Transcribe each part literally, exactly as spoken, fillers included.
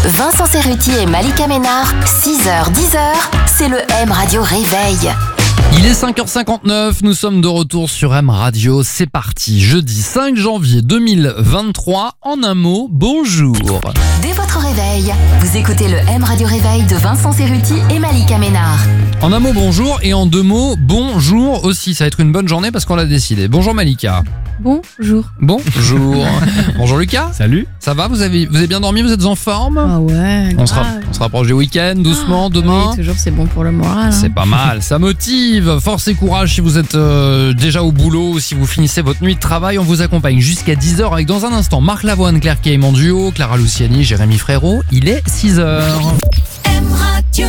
Vincent Cerruti et Malika Ménard, six heures dix heures, c'est le M Radio Réveil. Il est cinq heures cinquante-neuf, nous sommes de retour sur M Radio, c'est parti. Jeudi cinq janvier deux mille vingt-trois, en un mot, bonjour. Dès votre réveil, vous écoutez le M Radio Réveil de Vincent Cerruti et Malika Ménard. En un mot, bonjour, et en deux mots, bonjour aussi. Ça va être une bonne journée parce qu'on l'a décidé. Bonjour Malika. Bonjour. Bonjour. Bonjour Lucas. Salut. Ça va, vous avez, vous avez bien dormi, vous êtes en forme? Ah ouais. on, se ra- on se rapproche du week-end, doucement, ah, demain. Oui, toujours c'est bon pour le moral. C'est hein. pas mal, ça motive. Force et courage si vous êtes euh, déjà au boulot ou si vous finissez votre nuit de travail. On vous accompagne jusqu'à dix heures avec dans un instant Marc Lavoine, Claire Kay, mon duo, Clara Luciani, Jérémy Frérot. Il est six heures. M Radio.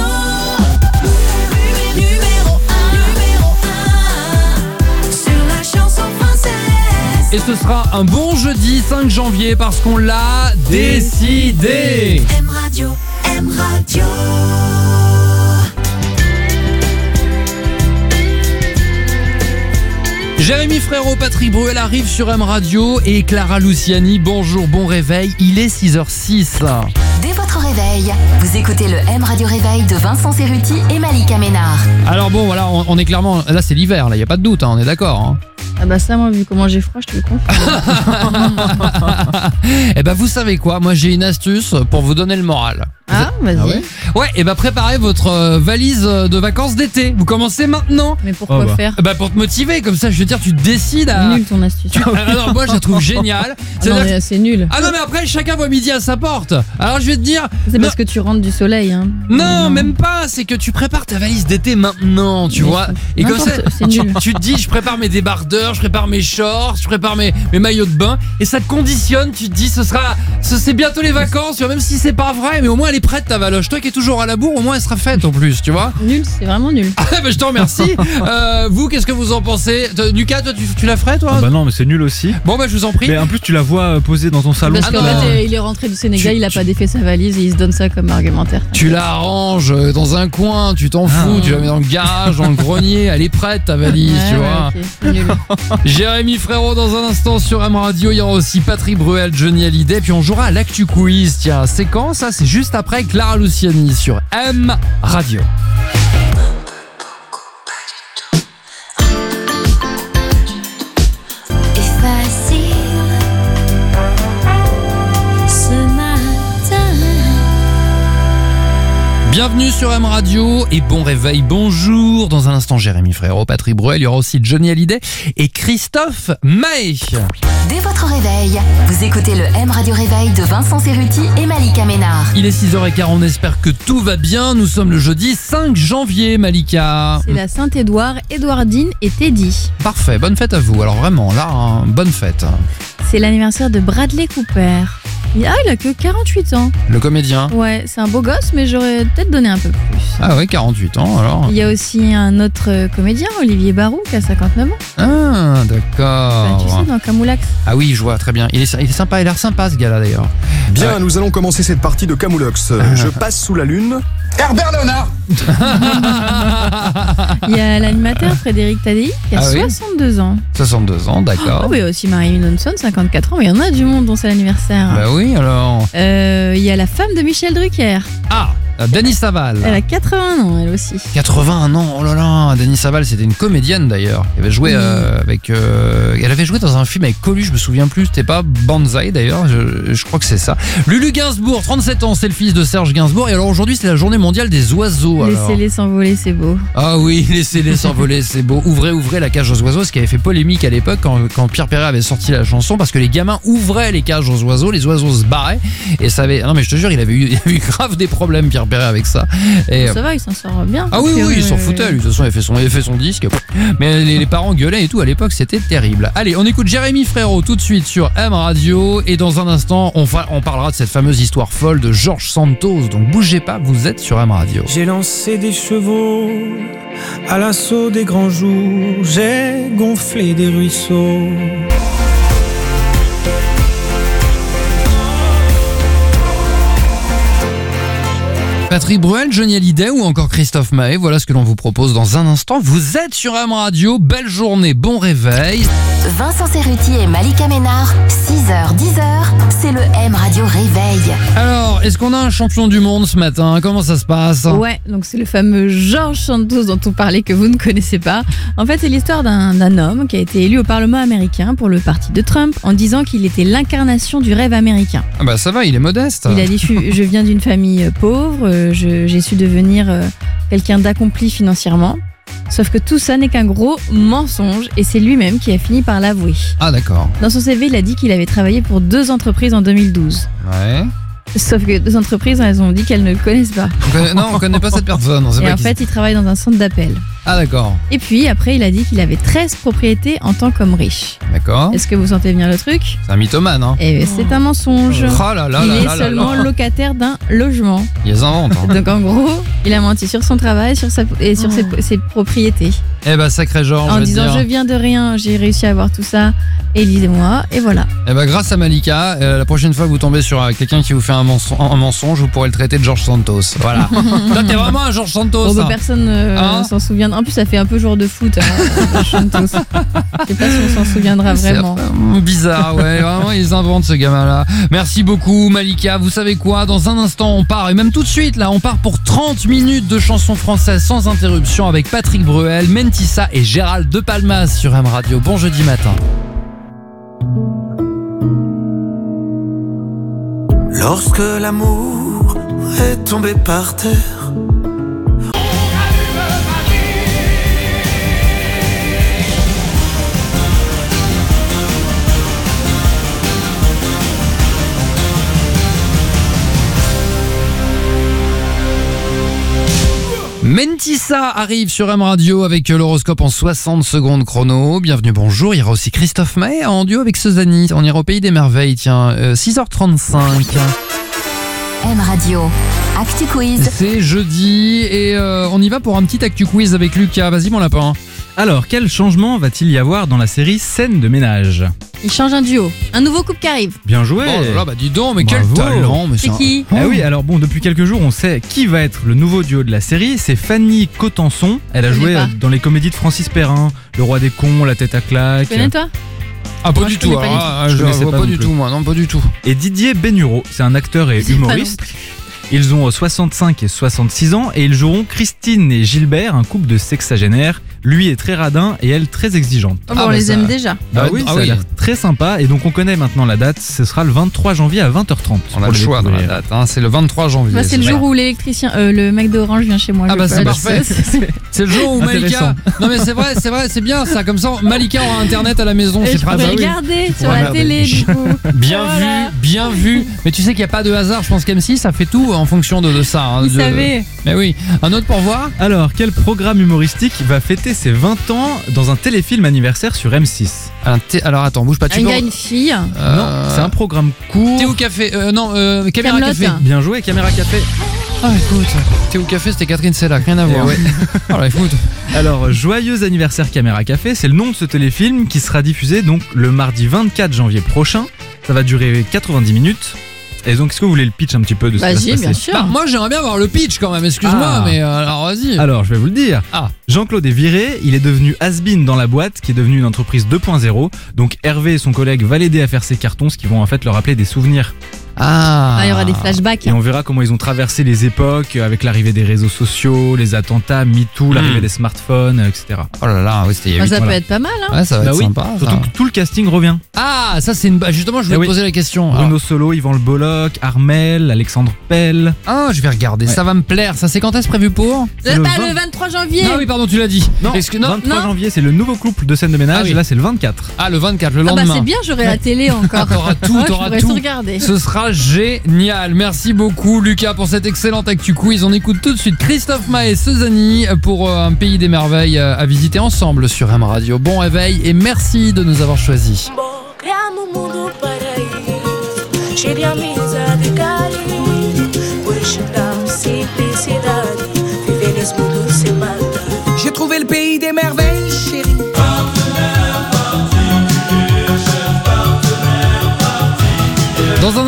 Et ce sera un bon jeudi cinq janvier parce qu'on l'a décidé. M Radio, M Radio. Jérémy Frérot, Patrick Bruel arrive sur M Radio et Clara Luciani, bonjour, bon réveil, il est six heures six. Dès votre réveil, vous écoutez le M Radio Réveil de Vincent Cerruti et Malika Ménard. Alors bon, voilà, on, on est clairement, là c'est l'hiver, là, il n'y a pas de doute, hein, on est d'accord. Hein. Ah bah ça, moi, vu comment j'ai froid, je te le confie. Eh ben vous savez quoi, moi j'ai une astuce pour vous donner le moral. Ah, vas-y. Ah ouais, ouais, et ben préparez votre euh, valise de vacances d'été. Vous commencez maintenant. Mais pourquoi Oh bah. faire? Bah pour te motiver, comme ça je veux dire tu te décides à... Nul ton astuce. Tu- Alors moi je la trouve géniale. Ah non, C'est-à-dire que- mais c'est nul. Ah non mais après chacun voit midi à sa porte. Alors je vais te dire... C'est non, parce que tu rentres du soleil. Hein. non, même pas, c'est que tu prépares ta valise d'été maintenant, tu Mais vois. c'est- Et comme ça, n'importe, c'est tu, nul. tu te dis, je prépare mes débardeurs, je prépare mes shorts, je prépare mes, mes maillots de bain, et ça te conditionne, tu te dis, ce sera, ce, c'est bientôt les vacances, tu vois, même si c'est pas vrai, mais au moins elle est prête ta valoche. Toi qui es toujours à la bourre, au moins elle sera faite en plus, tu vois. Nul, c'est vraiment nul. Ah bah je te remercie. Euh, vous, qu'est-ce que vous en pensez? Toi, Lucas, toi tu, tu la ferais toi? Ah bah non, mais c'est nul aussi. Bon bah je vous en prie. Mais en plus, tu la vois euh, posée dans ton salon. Parce Ah qu'en non. fait, euh, il est rentré du Sénégal, Tu- il a tu- pas défait sa valise et il se donne ça comme argumentaire. Tu la ranges dans un coin, tu t'en fous, Ah. tu la mets dans le garage, dans le grenier, elle est prête ta valise, Ouais, tu ouais, vois. ok, c'est nul. Jérémy Frérot dans un instant sur M Radio, il y aura aussi Patrick Bruel, Johnny Hallyday, puis on jouera à l'actu quiz. Tiens, c'est quand ça? C'est juste après Clara Luciani sur M Radio. Et facile ce matin. Bienvenue sur M Radio et bon réveil, bonjour. Dans un instant Jérémy Frérot, Patrick Bruel, il y aura aussi Johnny Hallyday et Christophe Maé. Dès votre réveil, vous écoutez le M Radio Réveil de Vincent Cerruti et Malika Ménard. Il est six heures quinze, on espère que tout va bien. Nous sommes le jeudi cinq janvier, Malika. C'est la Saint-Édouard, Édouardine et Teddy. Parfait, bonne fête à vous. Alors vraiment, là, hein, bonne fête. C'est l'anniversaire de Bradley Cooper. Il- Ah, il a que quarante-huit ans. Le comédien. Ouais, c'est un beau gosse, mais j'aurais peut-être donné un peu plus. Ah ouais, quarante-huit ans alors. Il y a aussi un autre euh, comédien, Olivier Barou, qui a cinquante-neuf ans. Ah, Enfin, tu d'accord. sais, dans Camoulax. Ah oui, je vois, très bien. Il est, il est sympa, il a l'air sympa ce gars-là d'ailleurs. Bien, Ouais. nous allons commencer cette partie de Camoulox. Je passe sous la lune. Herbert Léonard. Il y a l'animateur Frédéric Tadei, qui a Ah oui soixante-deux ans. soixante-deux ans, Ah d'accord. oui, il y a aussi Marilyn Manson, cinquante-quatre ans. Mais il y en a du monde dont c'est l'anniversaire. Bah oui, alors. Euh, Il y a la femme de Michel Drucker. Ah, Dany Saval. Elle a quatre-vingts ans, elle aussi. quatre-vingt-un ans, oh là là. Dany Saval, c'était une comédienne d'ailleurs. Elle avait joué Oui. euh, avec. euh, elle avait joué dans un film avec Coluche, je me souviens plus. C'était pas Banzai d'ailleurs, je, je crois que c'est ça. Lulu Gainsbourg, trente-sept ans, c'est le fils de Serge Gainsbourg. Et alors aujourd'hui, c'est la journée mondiale des oiseaux. alors. Laissez-les s'envoler, c'est beau. Ah oui, laissez-les s'envoler, c'est beau. Ouvrez, ouvrez la cage aux oiseaux, ce qui avait fait polémique à l'époque quand, quand Pierre Perret avait sorti la chanson, parce que les gamins ouvraient les cages aux oiseaux, les oiseaux se barraient, et ça avait... Non mais je te jure, il avait eu, il avait eu grave des problèmes, Pierre Perret, avec ça. Et, Ça va, il s'en sort bien. ah oui, Parce que, oui, il s'en euh, foutait, lui. De toute façon, il avait fait son, il avait fait son disque. Mais les, les parents gueulaient et tout, à l'époque, c'était terrible. Allez, on écoute Jérémy Frérot tout de suite sur M Radio, et dans un instant, on, fa- on parlera de cette fameuse histoire folle de Georges Santos. Donc bougez pas, vous êtes sur M Radio. J'ai lancé des chevaux à l'assaut des grands jours, j'ai gonflé des ruisseaux. Patrick Bruel, Johnny Hallyday ou encore Christophe Maé, voilà ce que l'on vous propose dans un instant. Vous êtes sur M Radio, belle journée, bon réveil. Vincent Cerruti et Malika Ménard, six heures dix heures, c'est le M Radio Réveil. Alors, Alors, est-ce qu'on a un champion du monde ce matin? Comment ça se passe? Ouais, donc c'est le fameux George Santos dont on parlait que vous ne connaissez pas. En fait, c'est l'histoire d'un, d'un homme qui a été élu au Parlement américain pour le parti de Trump en disant qu'il était l'incarnation du rêve américain. Ah bah ça va, il est modeste. Il a dit, je, suis- je viens d'une famille pauvre, euh, je- j'ai su devenir euh, quelqu'un d'accompli financièrement. Sauf que tout ça n'est qu'un gros mensonge et c'est lui-même qui a fini par l'avouer. Ah d'accord. Dans son C V, il a dit qu'il avait travaillé pour deux entreprises en deux mille douze. Ouais. Sauf que deux entreprises, elles ont dit qu'elles ne le connaissent pas. On connaît- non, on connaît pas cette personne. On sait Et pas en qui fait, il travaille dans un centre d'appel. c'est. Ah d'accord. Et puis après, il a dit qu'il avait treize propriétés en tant qu'homme riche. D'accord. Est-ce que vous sentez bien le truc? C'est un mythomane, hein. Eh bien, c'est un mensonge. Oh là là Il là est là là seulement là. locataire d'un logement. Il les invente. Hein. Donc en gros, il a menti sur son travail sur sa, et sur ses, ses propriétés. Eh bah sacré Georges, En je vais te disant dire. je viens de rien, j'ai réussi à avoir tout ça, élisez-moi, et voilà. Eh bah grâce à Malika, euh, la prochaine fois que vous tombez sur euh, quelqu'un qui vous fait un, menson- un mensonge, vous pourrez le traiter de George Santos. Voilà. Toi t'es vraiment un George Santos. Bon, bah, hein. personne euh, Hein s'en souvient. En plus, ça fait un peu joueur de foot. Hein, Santos. Je sais pas si on s'en souviendra C'est vraiment. vraiment bizarre, ouais, vraiment ils inventent ce gamin-là. Merci beaucoup Malika, vous savez quoi, dans un instant on part, et même tout de suite là, on part pour trente minutes de chansons françaises sans interruption avec Patrick Bruel, Mentissa et Gérald De Palmas sur M Radio. Bon jeudi matin. Lorsque l'amour est tombé par terre, Mentissa arrive sur M Radio avec l'horoscope en soixante secondes chrono. Bienvenue, bonjour. Il y aura aussi Christophe Maé en duo avec Suzanne. On ira au pays des merveilles, tiens, euh, six heures trente-cinq. M Radio, Actu Quiz. C'est jeudi et euh, on y va pour un petit Actu Quiz avec Lucas. Vas-y mon lapin. Alors, quel changement va-t-il y avoir dans la série Scène de ménage? Il change un duo. Un nouveau couple qui arrive. Bien joué. Oh là, bah dis donc, mais Bravo. quel talent. Mais C'est un- qui? Ah oui, alors bon, depuis quelques jours, on sait qui va être le nouveau duo de la série. C'est Fanny Cotenson. Elle a Je connais joué pas. euh, dans les comédies de Francis Perrin, Le Roi des cons, La tête à claque. Tu connais toi? Ah pas Moi, du je tout, connais pas alors, du ah, tout. je Je connaissais vois pas pas non du plus. tout moi, non pas du tout. Et Didier Bénureau, c'est un acteur et Je sais pas non humoriste. Ils ont soixante-cinq et soixante-six ans et ils joueront Christine et Gilbert, un couple de sexagénaires. Lui est très radin et elle très exigeante. Oh, bah, Ah, on bah, les ça- aime déjà. Bah Ah oui, ah ça a oui. l'air très sympa et donc on connaît maintenant la date, ce sera le vingt-trois janvier à vingt heures trente. On a pour le choix dans la découvrir. date, hein. C'est le vingt-trois janvier. Bah, c'est le vrai. jour où l'électricien, euh, le mec d'Orange vient chez moi. Ah je bah peux c'est pas parfait. dire ça. C'est le jour où Malika. Intéressant. Non mais c'est vrai, c'est vrai, c'est bien ça. Comme ça, Malika aura internet à la maison. Et C'est je pratique. pourrais regarder sur pourrais la regarder. télé du coup. Bien Voilà. vu, bien vu. Mais tu sais qu'il n'y a pas de hasard. Je pense qu'M six ça fait tout en fonction de, de ça. hein, Vous de- savez. Mais oui. Un autre pour voir. Alors, quel programme humoristique va fêter ses vingt ans dans un téléfilm anniversaire sur M six? Un thé- Alors attends, bouge pas. Tu Un peux- gars, une fille. Euh, Non, c'est un programme court. Thé ou café euh, Non, euh, caméra Kaamelott. café. Bien joué, Caméra Café. Ah écoute, thé ou café, c'était Catherine Sellac, rien à voir. ouais. Alors écoute. Alors, joyeux anniversaire Caméra Café, c'est le nom de ce téléfilm qui sera diffusé donc le mardi vingt-quatre janvier prochain. Ça va durer quatre-vingt-dix minutes. Et donc, est-ce que vous voulez le pitch un petit peu de ce qui va se Vas-y, passer bien sûr. Bah, moi j'aimerais bien voir le pitch quand même. Excuse-moi, Ah. mais euh, alors vas-y. Alors, je vais vous le dire. Ah. Jean-Claude est viré, il est devenu has-been dans la boîte, qui est devenue une entreprise deux point zéro. Donc, Hervé et son collègue va l'aider à faire ses cartons, ce qui vont en fait leur rappeler des souvenirs. Ah. Ah, il y aura des flashbacks. Et on verra comment ils ont traversé les époques avec l'arrivée des réseaux sociaux, les attentats, MeToo, l'arrivée Hmm. des smartphones, et cetera. Oh là là, oui, c'était il y a Bah, huit ça mois. peut être pas mal, hein. Ouais, ça va Bah être oui, sympa. ça. surtout que tout le casting revient. Ah, ça c'est une. bah, Justement, je voulais Eh te oui. poser la question. Bruno Alors- Solo, Yvan Le Bolloc, Armel, Alexandre Pell. Ah, je vais regarder. Ouais. Ça va me plaire. Ça c'est quand est-ce prévu pour C'est Euh, le bah, vingt. le vingt-trois janvier. Ah oui, pardon, tu l'as dit. Non, Est-ce que- non vingt-trois non. janvier, c'est le nouveau couple de scène de ménage. Ah oui. Et là, c'est le vingt-quatre. Ah, le vingt-quatre, le Ah bah lendemain. c'est bien, j'aurai la télé encore. T'auras tout, Ouais, je t'auras pourrais tout. regarder. Ce sera génial. Merci beaucoup, Lucas, pour cette excellente Actu Quiz. On écoute tout de suite Christophe Maé et Suzanne pour euh, un pays des merveilles euh, à visiter ensemble sur M Radio. Bon réveil et merci de nous avoir choisis. Criamos um mundo paraíso, cheio de amizade e carinho. Hoje dá simplicidade, viver nesse mundo sem maldade. J'ai trouvé le pays des merveilles, chérie. Dans un instant,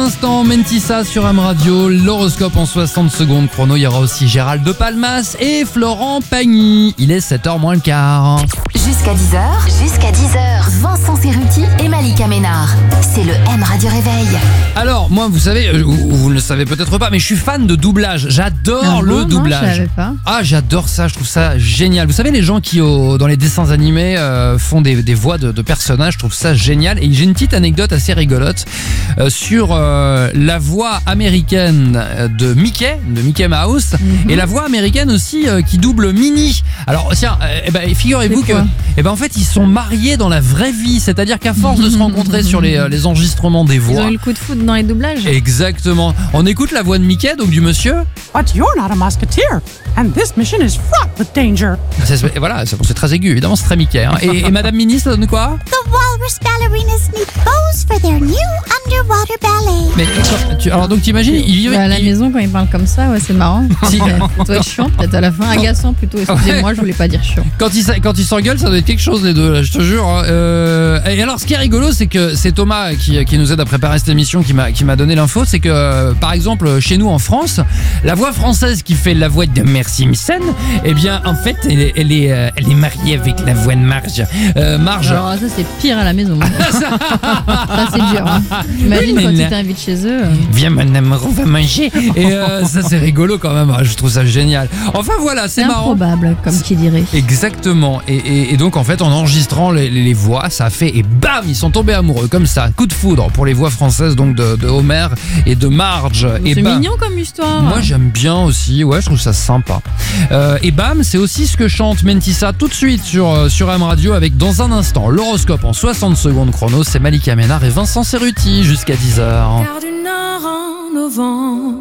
Mentissa sur M Radio, l'horoscope en soixante secondes chrono. Il y aura aussi Gérald de Palmas et Florent Pagny. Il est sept heures moins le quart. Jusqu'à dix heures, jusqu'à dix heures, Vincent Cerruti et Malika Ménard. C'est le M Radio Réveil. Alors, moi, vous savez, vous, vous ne le savez peut-être pas, mais je suis fan de doublage. J'adore Ah le bon, non, doublage. je savais pas. Ah, j'adore ça, je trouve ça génial. Vous savez, les gens qui, au, dans les dessins animés, euh, font des, des voix de, de personnages, je trouve ça génial. Et j'ai une petite anecdote assez rigolote euh, sur euh, la voix américaine de Mickey, de Mickey Mouse, mm-hmm. et la voix américaine aussi euh, qui double Minnie. Alors, tiens, euh, eh ben, figurez-vous que, eh ben, en fait, ils sont mariés dans la vraie vie. C'est-à-dire qu'à force de se rencontrer sur les, les enregistrements des voix. Ils ont eu le coup de foudre dans les doublages. Exactement. On écoute la voix de Mickey, donc du monsieur. But you're not a musketeer, and this mission is fraught with danger. C'est, voilà, c'est, c'est très aigu, évidemment, c'est très Mickey. Hein. Et, et Madame Minnie, ça donne quoi? The walrus ballerinas need bows for their new underwater ballet. Mais tu, alors donc t'imagines, il vit à la il... maison quand il parle comme ça, ouais, c'est marrant. Si. Ça doit être chiant, peut-être à la fin, agaçant plutôt. Excusez-moi, ouais. Je voulais pas dire chiant. Quand il quand il s'engueule, ça doit être quelque chose les deux, là, je te jure. Hein. Euh, et alors, ce qui est rigolo, c'est que c'est Thomas qui, qui nous aide à préparer cette émission, qui m'a qui m'a donné l'info, c'est que euh, par exemple chez nous en France, la voix française qui fait la voix de Mère Simpson, eh bien en fait, elle est elle est, euh, elle est mariée avec la voix de Marge. Euh, Marge. Alors ça c'est pire à la maison. Ça c'est dur. Hein. Imagine oui, quand tu t'invites chez eux. Viens mon amour, on va manger. Et euh, ça c'est rigolo quand même. Je trouve ça génial. Enfin voilà, c'est, c'est marrant. Improbable, comme qui dirait. Exactement. Et, et, et donc en fait, en enregistrant les, les, les voix, ça a fait et bam, ils sont tombés amoureux comme ça. Coup de foudre pour les voix françaises donc de, de Homer et de Marge. C'est et bam. mignon comme histoire. Moi j'aime bien aussi. Ouais, je trouve ça sympa. Euh, et bam, c'est aussi ce que chante Mentissa tout de suite sur sur M Radio avec dans un instant l'horoscope en soixante secondes chrono. C'est Malika Ménard et Vincent Cerruti jusqu'à dix heures. Car du nord en novembre,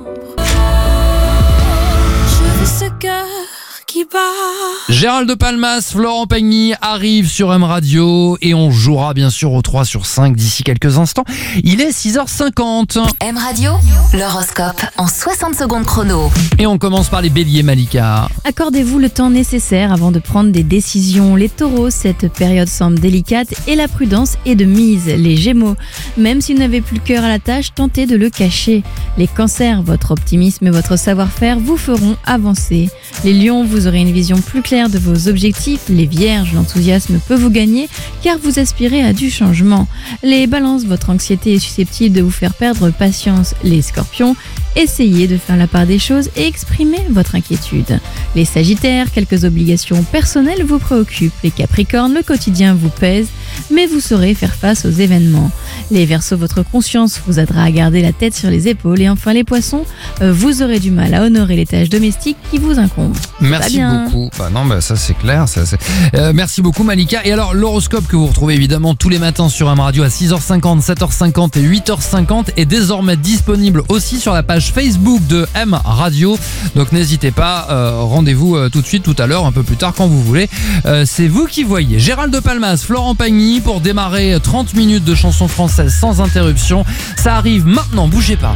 je veux ce cœur qui bat. Gérald de Palmas, Florent Pagny arrive sur M Radio et on jouera bien sûr au trois sur cinq d'ici quelques instants. Il est six heures cinquante. M Radio, l'horoscope en soixante secondes chrono. Et on commence par les béliers, Malika. Accordez-vous le temps nécessaire avant de prendre des décisions. Les taureaux, cette période semble délicate et la prudence est de mise. Les gémeaux, même si vous n'avez plus le cœur à la tâche, tentez de le cacher. Les cancers, votre optimisme et votre savoir-faire vous feront avancer. Les lions, vous aurez une vision plus claire de vos objectifs. Les vierges, l'enthousiasme peut vous gagner car vous aspirez à du changement. Les balances, votre anxiété est susceptible de vous faire perdre patience. Les scorpions, essayez de faire la part des choses et exprimez votre inquiétude. Les sagittaires, quelques obligations personnelles vous préoccupent. Les capricornes, le quotidien vous pèse, mais vous saurez faire face aux événements. Les verseaux, votre conscience vous aidera à garder la tête sur les épaules. Et enfin les poissons, vous aurez du mal à honorer les tâches domestiques qui vous incombent. Merci beaucoup. Bah non, bah ça c'est clair. Ça, c'est... Euh, merci beaucoup Malika. Et alors l'horoscope que vous retrouvez évidemment tous les matins sur M Radio à six heures cinquante, sept heures cinquante et huit heures cinquante est désormais disponible aussi sur la page Facebook de M Radio. Donc n'hésitez pas, euh, rendez-vous euh, tout de suite, tout à l'heure, un peu plus tard quand vous voulez. Euh, c'est vous qui voyez. Gérald de Palmas, Florent Pagny pour démarrer trente minutes de chansons françaises sans interruption. Ça arrive maintenant, bougez pas.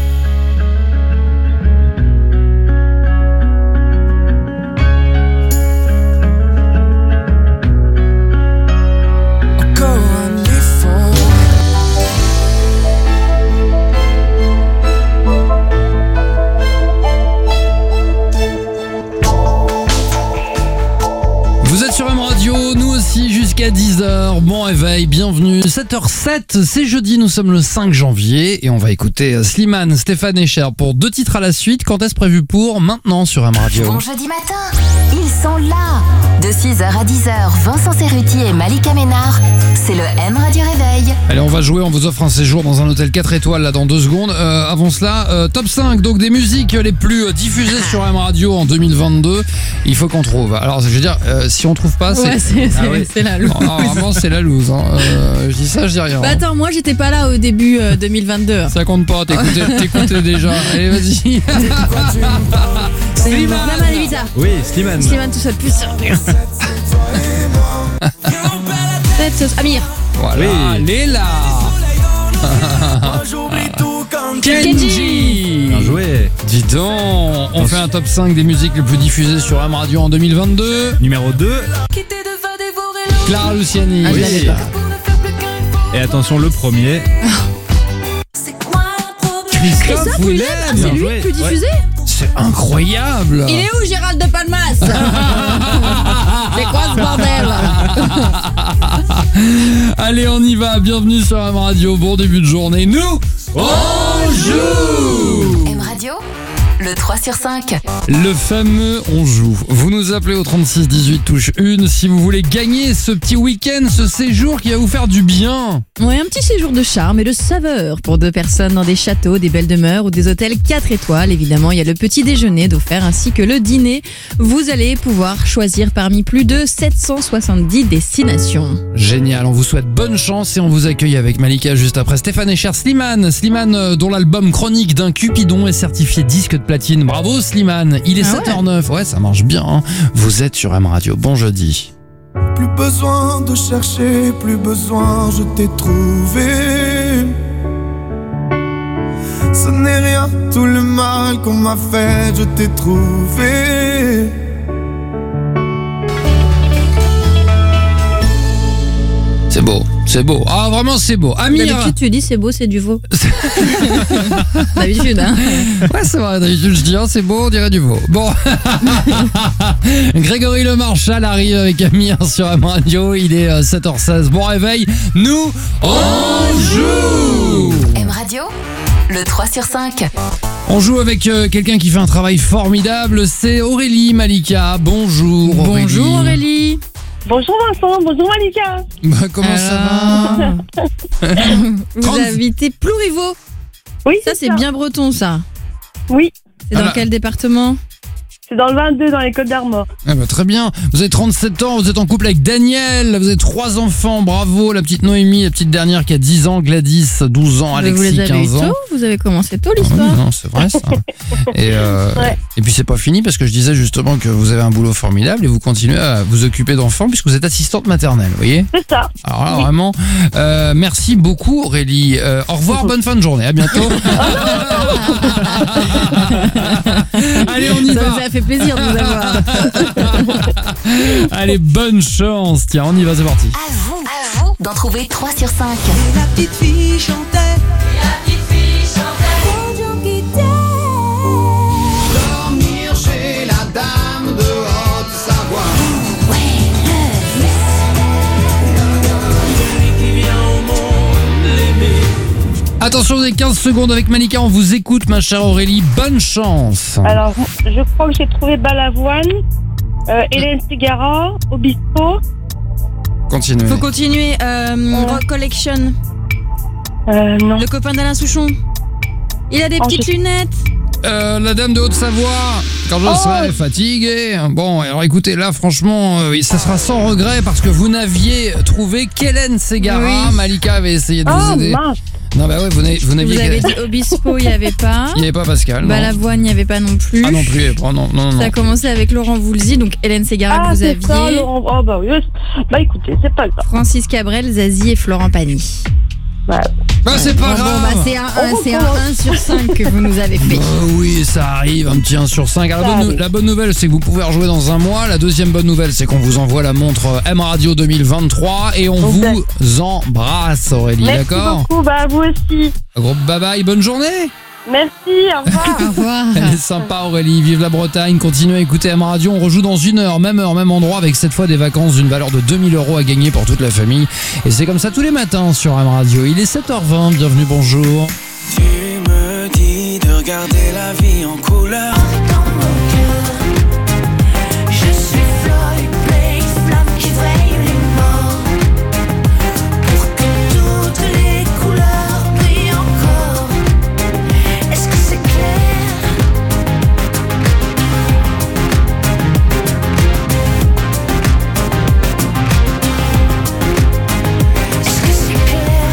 Jusqu'à dix heures, bon réveil, bienvenue. sept heures sept, c'est jeudi, nous sommes le cinq janvier et on va écouter Slimane, Stéphane Echer pour deux titres à la suite. Quand est-ce prévu pour? Maintenant sur M Radio. Bon jeudi matin, ils sont là. De six heures à dix heures, Vincent Cerruti et Malika Ménard, c'est le M Radio Réveil. Allez, on va jouer, on vous offre un séjour dans un hôtel quatre étoiles là dans deux secondes. Euh, avant cela, euh, top cinq, donc des musiques les plus diffusées sur M Radio en deux mille vingt-deux. Il faut qu'on trouve. Alors, je veux dire, euh, si on trouve pas, c'est... Ouais, c'est, ah, c'est, oui. c'est la loose. Non, vraiment, c'est la loose. Hein. Euh, je dis ça, je dis rien. Bah attends, moi j'étais pas là au début euh, deux mille vingt-deux. Ça compte pas, t'écoutais, t'écoutais déjà. Allez, vas-y. Slimane. Oui, Slimane. Slimane tout seul, plus Amir. Voilà, oui. Léla. Kenji. Bien joué. Dis donc, on fait un top cinq des musiques les plus diffusées sur M Radio en deux mille vingt-deux. Numéro deux. Clara Luciani. Ah, oui. Et attention, le premier. Christophe, Christophe Willem. Willem, ah, c'est lui le plus diffusé. C'est incroyable. Il est où Gérald de Palmas? C'est quoi ce bordel? Allez, on y va. Bienvenue sur M Radio. Bon début de journée. Nous, on joue. M Radio, le trois sur cinq. Le fameux on joue. Vous nous appelez au trente-six dix-huit touche un si vous voulez gagner ce petit week-end, ce séjour qui va vous faire du bien. Ouais, un petit séjour de charme et de saveur pour deux personnes dans des châteaux, des belles demeures ou des hôtels quatre étoiles. Évidemment, il y a le petit déjeuner d'offert ainsi que le dîner. Vous allez pouvoir choisir parmi plus de sept cent soixante-dix destinations. Génial, on vous souhaite bonne chance et on vous accueille avec Malika juste après Stéphane et cher Slimane. Slimane euh, dont l'album Chronique d'un Cupidon est certifié disque de platine. Bravo Slimane, il est Ah sept heures neuf. Ouais, ça marche bien. Hein. Vous êtes sur M Radio. Bon jeudi. Plus besoin de chercher, plus besoin, je t'ai trouvé. Ce n'est rien, tout le mal qu'on m'a fait, je t'ai trouvé. C'est beau, c'est beau. Ah, vraiment, c'est beau. Amir. D'habitude, tu dis c'est beau, c'est du veau. D'habitude, hein. Ouais, c'est vrai. D'habitude, je dis, oh, c'est beau, on dirait du veau. Bon. Grégory Le Marchal arrive avec Amir sur M Radio. Il est euh, sept heures seize. Bon réveil. Nous, on joue. M Radio, le trois sur cinq. On joue avec euh, quelqu'un qui fait un travail formidable. C'est Aurélie Malika. Bonjour Aurélie. Bonjour Aurélie. Bonjour Vincent, bonjour Malika. Bah, comment ça va? Vous trente habitez Plouriveau. Oui, ça c'est bien breton ça. Oui. C'est dans Ah bah. quel département? C'est dans le vingt-deux, dans les Côtes d'Armor. Ah bah, très bien. Vous avez trente-sept ans, vous êtes en couple avec Daniel, vous avez trois enfants, bravo. La petite Noémie, la petite dernière qui a dix ans, Gladys, douze ans, Mais vous Alexis, les avez eu quinze ans. tôt, vous avez commencé tôt Ah oui, l'histoire. non, c'est vrai ça. Et, euh, Ouais. et puis c'est pas fini parce que je disais justement que vous avez un boulot formidable et vous continuez à vous occuper d'enfants puisque vous êtes assistante maternelle, vous voyez. C'est ça. Alors là, vraiment, euh, merci beaucoup Aurélie. Euh, au revoir, bonne fin de journée, à bientôt. Allez, on y Ça va. nous a fait plaisir de vous avoir. Allez, bonne chance. Tiens, on y va, c'est parti. À vous, à vous d'en trouver trois sur cinq. La petite fille chantait. La petite fille chantait. Dormir chez la dame de Haute-Savoie. Attention, vous avez quinze secondes avec Malika, on vous écoute ma chère Aurélie, bonne chance. Alors, je crois que j'ai trouvé Balavoine, euh, Hélène Ségara, Obispo. Continuez. Faut continuer. Euh, Rock Collection. Euh, non. Le copain d'Alain Souchon. Il a des Oh, petites je- lunettes. Euh, la dame de Haute-Savoie, quand je Oh. serai fatigué. Bon, alors écoutez, là, franchement, euh, ça sera sans regret parce que vous n'aviez trouvé qu'Hélène Ségara. Oui. Malika avait essayé de vous Oh, aider. mince. Non, bah ouais, vous n'aviez, vous Vous n'aviez avez qu'Hélène. dit Obispo, il n'y avait pas. Il n'y avait pas Pascal. non. Balavoine, il n'y avait pas non plus. Ah non plus, oh, non, non, non. Ça a commencé avec Laurent Voulzy, donc Hélène Ségara Ah, que vous c'est ça, aviez. Laurent. Oh, bah oui. Bah écoutez, c'est pas grave. Francis Cabrel, Zazie et Florent Pagny. Ouais. Bah, c'est pas Bon, grave. bah, c'est un, un- On c'est un recommence. un sur cinq que vous nous avez fait. Bah oui, ça arrive, un petit un sur cinq. Alors, la, Ça bonne, nou- arrive. la bonne nouvelle, c'est que vous pouvez rejouer dans un mois. La deuxième bonne nouvelle, c'est qu'on vous envoie la montre M Radio deux mille vingt-trois et on Ok. vous embrasse, Aurélie, Merci d'accord? beaucoup, bah vous aussi. Gros bye bye, bonne journée. Merci, au revoir. Au revoir. Elle est sympa, Aurélie. Vive la Bretagne. Continuez à écouter M Radio. On rejoue dans une heure, même heure, même endroit, avec cette fois des vacances d'une valeur de deux mille euros à gagner pour toute la famille. Et c'est comme ça tous les matins sur M Radio. Il est sept heures vingt. Bienvenue, bonjour. Tu me dis de regarder la vie en couleur. Je suis Floyd Blaze, flamme qui vrille les morts. Pour que toutes les couleurs brillent encore. Est-ce que c'est clair? Est-ce que c'est clair?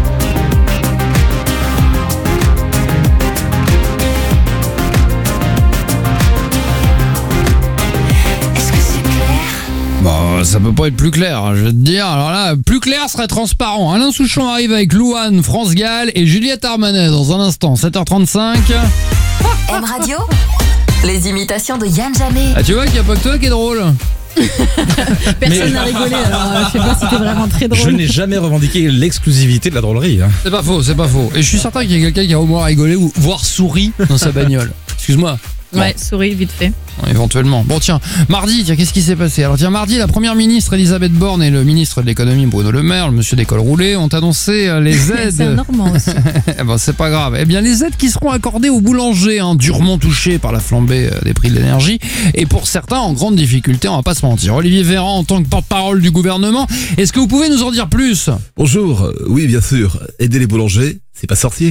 Est-ce que c'est clair? Bon, ça peut pas être plus clair, je vais te dire. Alors là, plus clair serait transparent. Alain Souchon arrive avec Louane, France Gall et Juliette Armanet dans un instant, sept heures trente-cinq. M Radio, les imitations de Yann Jamais. Ah, tu vois qu'il n'y a pas que toi qui est drôle. Personne n'a rigolé, alors euh, je sais pas si c'était vraiment très drôle. Je n'ai jamais revendiqué l'exclusivité de la drôlerie. Hein. C'est pas faux, c'est pas faux. Et je suis certain qu'il y a quelqu'un qui a au moins rigolé ou voire souri dans sa bagnole. Excuse-moi. Ouais, souris vite fait. Éventuellement. Bon tiens, mardi, tiens, qu'est-ce qui s'est passé? Alors tiens, mardi, la première ministre Elisabeth Borne et le ministre de l'économie Bruno Le Maire, le monsieur d'école roulée, ont annoncé euh, les aides. C'est un Normand aussi. Bon, c'est pas grave. Eh bien, les aides qui seront accordées aux boulangers, hein, durement touchés par la flambée euh, des prix de l'énergie, et pour certains en grande difficulté, on va pas se mentir. Olivier Véran, en tant que porte-parole du gouvernement, est-ce que vous pouvez nous en dire plus? Bonjour, euh, oui bien sûr, aider les boulangers, c'est pas sorcier.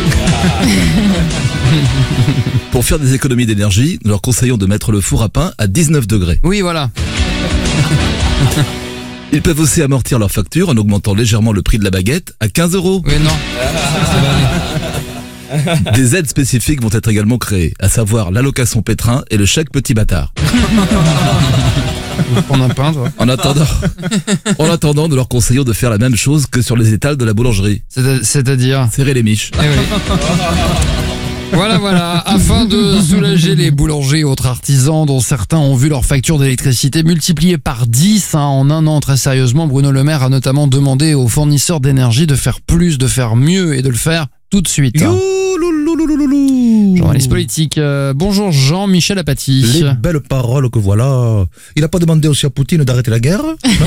Pour faire des économies d'énergie, nous leur conseillons de mettre le four à pain à dix-neuf degrés. Oui, voilà. Ils peuvent aussi amortir leurs factures en augmentant légèrement le prix de la baguette à quinze euros. Oui, non. Des aides spécifiques vont être également créées, à savoir l'allocation pétrin et le chèque petit bâtard. On a un pain, toi. En attendant, en attendant, nous leur conseillons de faire la même chose que sur les étals de la boulangerie. C'est- C'est-à-dire Serrer les miches. Eh oui. Voilà, voilà, afin de soulager les boulangers et autres artisans dont certains ont vu leur facture d'électricité multipliée par dix hein, en un an, très sérieusement, Bruno Le Maire a notamment demandé aux fournisseurs d'énergie de faire plus, de faire mieux et de le faire tout de suite. hein. Journaliste politique, euh, bonjour Jean-Michel Apathy. Les belles paroles que voilà. Il n'a pas demandé aussi à Poutine d'arrêter la guerre,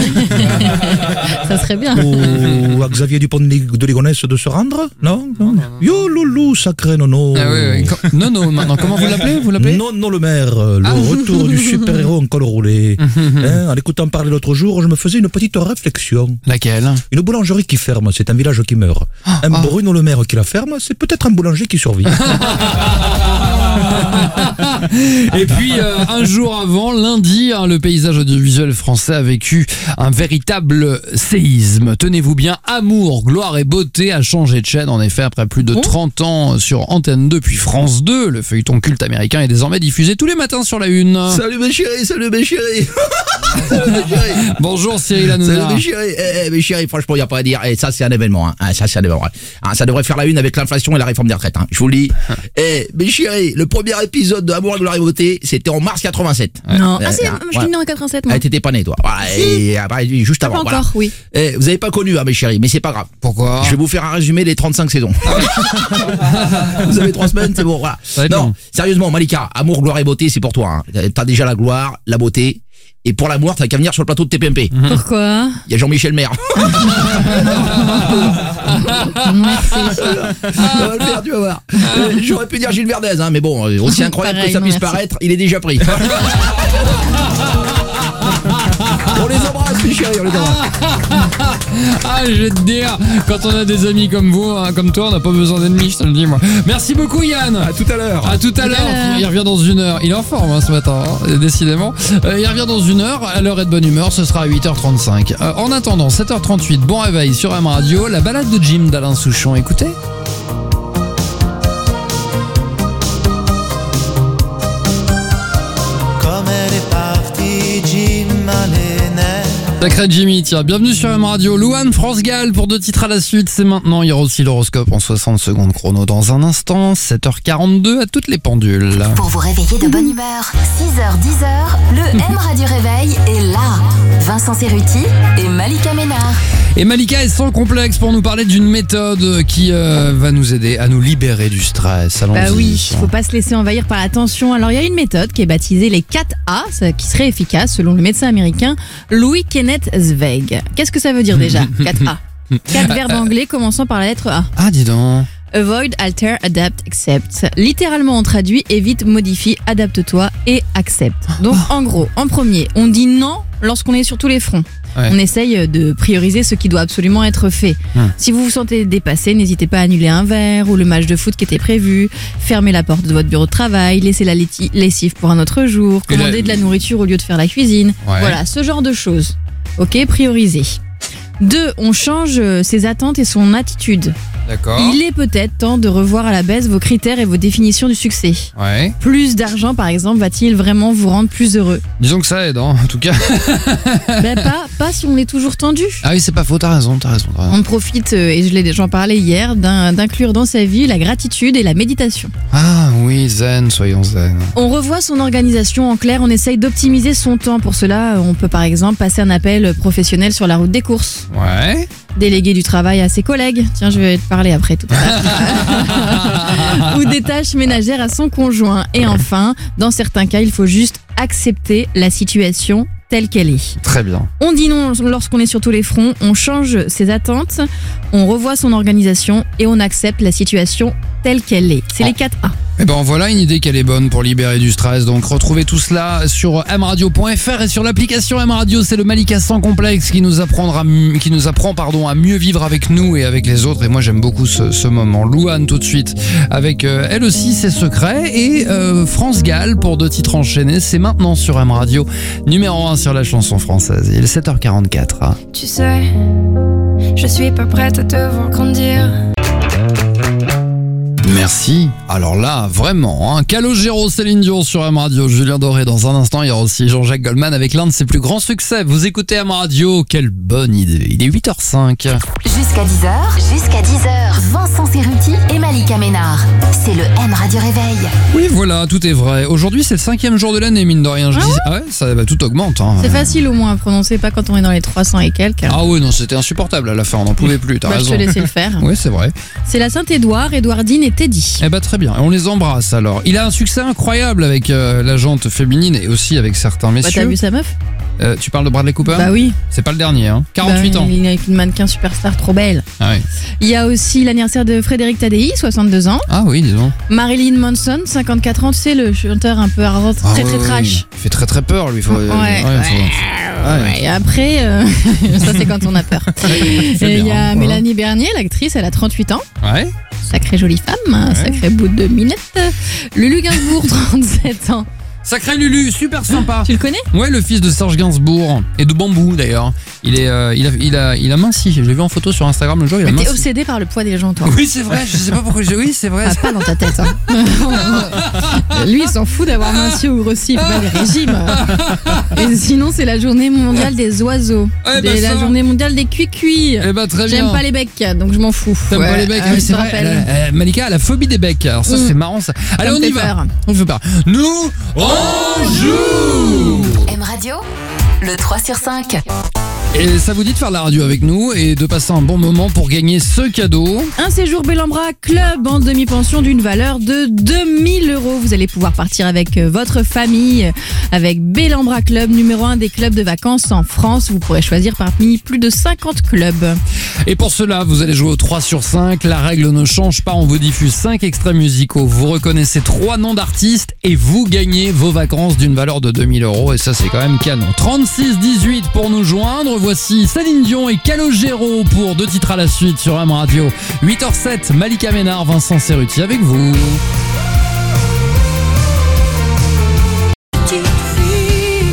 Ça serait bien. ou à Xavier Dupont de Ligonnès de se rendre, non, non. Yo loulou, sacré nono. Ah oui, oui. Com- Non, non, maintenant, comment vous l'appelez Vous l'appelez Non, non, le maire, le Ah. retour du super-héros en col roulé. Hein, en écoutant parler l'autre jour, je me faisais une petite réflexion. Laquelle? Une boulangerie qui ferme, c'est un village qui meurt. Un ah. Bruno Le Maire qui la ferme, c'est peut-être un boulanger qui survit. Et puis euh, un jour avant, lundi, hein, le paysage audiovisuel français a vécu un véritable séisme. Tenez-vous bien, Amour, gloire et beauté a changé de chaîne. En effet, après plus de trente ans sur Antenne deux puis France deux, le feuilleton culte américain est désormais diffusé tous les matins sur la une. Salut mes chéris, salut mes chéris. Salut mes chéris. Bonjour Cyril Hanouna. Salut mes chéris. Eh, eh, mes chéris, franchement, il n'y a pas à dire. Eh, ça, c'est un événement. Hein. Ah, ça, c'est un événement. Ah, ça devrait faire la une avec l'inflation et la réforme des retraites. Hein. Je vous le dis. Eh, mes chéris, le premier épisode de Amour, gloire et beauté, c'était en mars quatre-vingt-sept. Non, Euh, ah c'est, euh, je suis né en quatre-vingt-sept, moi. Ah, t'étais pas né, toi. Voilà, et après, juste Ah, avant. pas voilà. encore, oui. Eh, vous avez pas connu, hein, mes chéris, mais c'est pas grave. Pourquoi? Je vais vous faire un résumé des trente-cinq saisons. Vous avez trois semaines, c'est bon, voilà. va être Non, long. sérieusement, Malika, Amour, gloire et beauté, c'est pour toi. Hein. T'as déjà la gloire, la beauté. Et pour l'amour, t'as qu'à venir sur le plateau de T P M P. Pourquoi? Il y a Jean-Michel Maire. Merci. Ça va le faire, tu vas voir. Euh, J'aurais pu dire Gilles Verdez, hein, mais bon, euh, aussi incroyable Pareil, que ça non, puisse merci. paraître, il est déjà pris. On les embrasse, mes chéris, on les embrasse. Ah, je vais te dire, quand on a des amis comme vous, hein, comme toi, on n'a pas besoin d'ennemis, je te le dis moi. Merci beaucoup Yann. À tout à l'heure. À tout à l'heure. Il revient dans une heure. Il est en forme hein, ce matin, hein, décidément. Euh, il revient dans une heure. À l'heure et de bonne humeur, ce sera à huit heures trente-cinq. Euh, en attendant, sept heures trente-huit, bon réveil sur M Radio. La balade de Jim d'Alain Souchon. Écoutez. Comme elle est partie, Jim Allen. Sacré Jimmy, tiens, bienvenue sur M Radio. Louane, France Gall pour deux titres à la suite. C'est maintenant. Il y aura aussi l'horoscope en soixante secondes chrono dans un instant. sept heures quarante-deux à toutes les pendules. Pour vous réveiller de bonne humeur, six heures dix, le M Radio Réveil est là. Vincent Cerruti et Malika Ménard. Et Malika est sans complexe pour nous parler d'une méthode qui euh, va nous aider à nous libérer du stress. Allons-y. Bah oui, il faut pas se laisser envahir par la tension. Alors il y a une méthode qui est baptisée les quatre A, ça- qui serait efficace selon le médecin américain Louis Kenneth Zweig. Qu'est-ce que ça veut dire déjà, quatre A? Quatre verbes anglais commençant par la lettre A. Ah, dis donc. Avoid, alter, adapt, accept. Littéralement on traduit évite, modifie, adapte-toi et accepte. Donc en gros, en premier, on dit non lorsqu'on est sur tous les fronts. Ouais. On essaye de prioriser ce qui doit absolument être fait. Hum. Si vous vous sentez dépassé, n'hésitez pas à annuler un verre ou le match de foot qui était prévu, fermer la porte de votre bureau de travail, laisser la laiti- lessive pour un autre jour, Et commander la- de la nourriture au lieu de faire la cuisine. Ouais. Voilà, ce genre de choses. Ok, prioriser. Deux, on change euh, ses attentes et son attitude. D'accord. Il est peut-être temps de revoir à la baisse vos critères et vos définitions du succès. Ouais. Plus d'argent, par exemple, va-t-il vraiment vous rendre plus heureux? Disons que ça aide, hein, en tout cas. Ben pas, pas si on est toujours tendu. Ah oui, c'est pas faux, t'as raison, t'as raison. T'as raison. On profite, euh, et je l'ai j'en parlais hier, d'un- d'inclure dans sa vie la gratitude et la méditation. Ah oui, zen, soyons zen. On revoit son organisation, en clair, on essaye d'optimiser son temps. Pour cela, on peut par exemple passer un appel professionnel sur la route des courses. Ouais. Déléguer du travail à ses collègues. Tiens, je vais te parler après tout à l'heure. Ou des tâches ménagères à son conjoint. Et enfin, dans certains cas, il faut juste accepter la situation telle qu'elle est. Très bien. On dit non lorsqu'on est sur tous les fronts, on change ses attentes, on revoit son organisation et on accepte la situation telle qu'elle est. C'est les quatre A. Eh ben voilà une idée qu'elle est bonne pour libérer du stress. Donc retrouvez tout cela sur m radio point f r et sur l'application M Radio. C'est le Malika sans complexe qui nous apprendra, qui nous apprend pardon à mieux vivre avec nous et avec les autres. Et moi j'aime beaucoup ce, ce moment. Louane tout de suite avec euh, elle aussi ses secrets et euh, France Gall pour deux titres enchaînés. C'est maintenant sur M Radio, numéro un sur la chanson française. Il est sept heures quarante-quatre. Hein. Tu sais, je suis pas prête à te voir grandir. Merci. Alors là, vraiment, hein. Calogero, Céline Dion sur M Radio, Julien Doré dans un instant. Il y aura aussi Jean-Jacques Goldman avec l'un de ses plus grands succès. Vous écoutez M Radio, quelle bonne idée. Il est huit heures cinq. Jusqu'à dix heures, jusqu'à dix heures, Vincent Cerruti et Malika Ménard. C'est le M Radio Réveil. Oui, voilà, tout est vrai. Aujourd'hui, c'est le cinquième jour de l'année, mine de rien. Je Ah dis, ouais ah ouais, ça bah, tout augmente. Hein. C'est facile au moins à prononcer, pas quand on est dans les trois cents et quelques. Ah oui, non, c'était insupportable à la fin, on n'en pouvait plus, t'as Bah, je raison. te laissais le faire. Oui, c'est vrai. C'est la Saint-Édouard, Édouardine et Teddy. Eh ben très bien, on les embrasse alors. Il a un succès incroyable avec euh, la jante féminine et aussi avec certains Bah, messieurs. t'as vu sa meuf? Euh, tu parles de Bradley Cooper? Bah oui. C'est pas le dernier, hein. quarante-huit Bah, ans. Il est avec une mannequin superstar trop belle. Ah oui. Il y a aussi l'anniversaire de Frédéric Tadei, soixante-deux ans. Ah oui, disons. Marilyn Manson, cinquante-quatre ans, tu sais, le chanteur un peu hard, Ah très très ouais, trash. ouais. Il fait très très peur, lui. Faut, Ouais, ouais, faut- ouais. Et après, euh, ça c'est quand on a peur. C'est Et il y bien, a hein. Mélanie Bernier, l'actrice, elle a trente-huit ans. Ouais. Sacrée jolie femme, un Ouais. sacré bout de minette. Lulu Gainsbourg, trente-sept ans. Sacré Lulu, super sympa. Tu le connais? Ouais, le fils de Serge Gainsbourg et de Bambou d'ailleurs. Il est, euh, il a, il a, il a minci. Je l'ai vu en photo sur Instagram le jour. Il a Mais t'es minci. obsédé par le poids des gens, toi. Oui, c'est vrai. Je sais pas pourquoi. Je... Oui, c'est vrai. Ah, pas dans ta tête. Hein. Lui, il s'en fout d'avoir minci ou grossi, il fait pas des régimes. Et sinon, c'est la journée mondiale des oiseaux. Eh ben C'est la ça. journée mondiale des cuits-cuits. Eh ben très bien. J'aime pas les becs, donc je m'en fous. T'aimes Ouais, pas les becs? euh, Oui, je c'est te vrai. rappelle. Elle a- elle- Malika a la phobie des becs. Alors ça, Mm. c'est marrant ça. Allez, Ça on me y fait va. peur. On fait pas. Nous, on joue. M Radio, le trois sur cinq. Et ça vous dit de faire la radio avec nous et de passer un bon moment pour gagner ce cadeau. Un séjour Bellambra Club en demi-pension d'une valeur de deux mille euros. Vous allez pouvoir partir avec euh, votre famille avec Bellambra Club, numéro un des clubs de vacances en France. Vous pourrez choisir parmi plus de cinquante clubs. Et pour cela, vous allez jouer au trois sur cinq. La règle ne change pas. On vous diffuse cinq extraits musicaux. Vous reconnaissez trois noms d'artistes et vous gagnez vos vacances d'une valeur de deux mille euros. Et ça, c'est quand même canon. trente-six dix-huit pour nous joindre. Voici Céline Dion et Calogero pour deux titres à la suite sur M Radio. huit heures sept, Malika Ménard, Vincent Cerruti avec vous. Petite fille.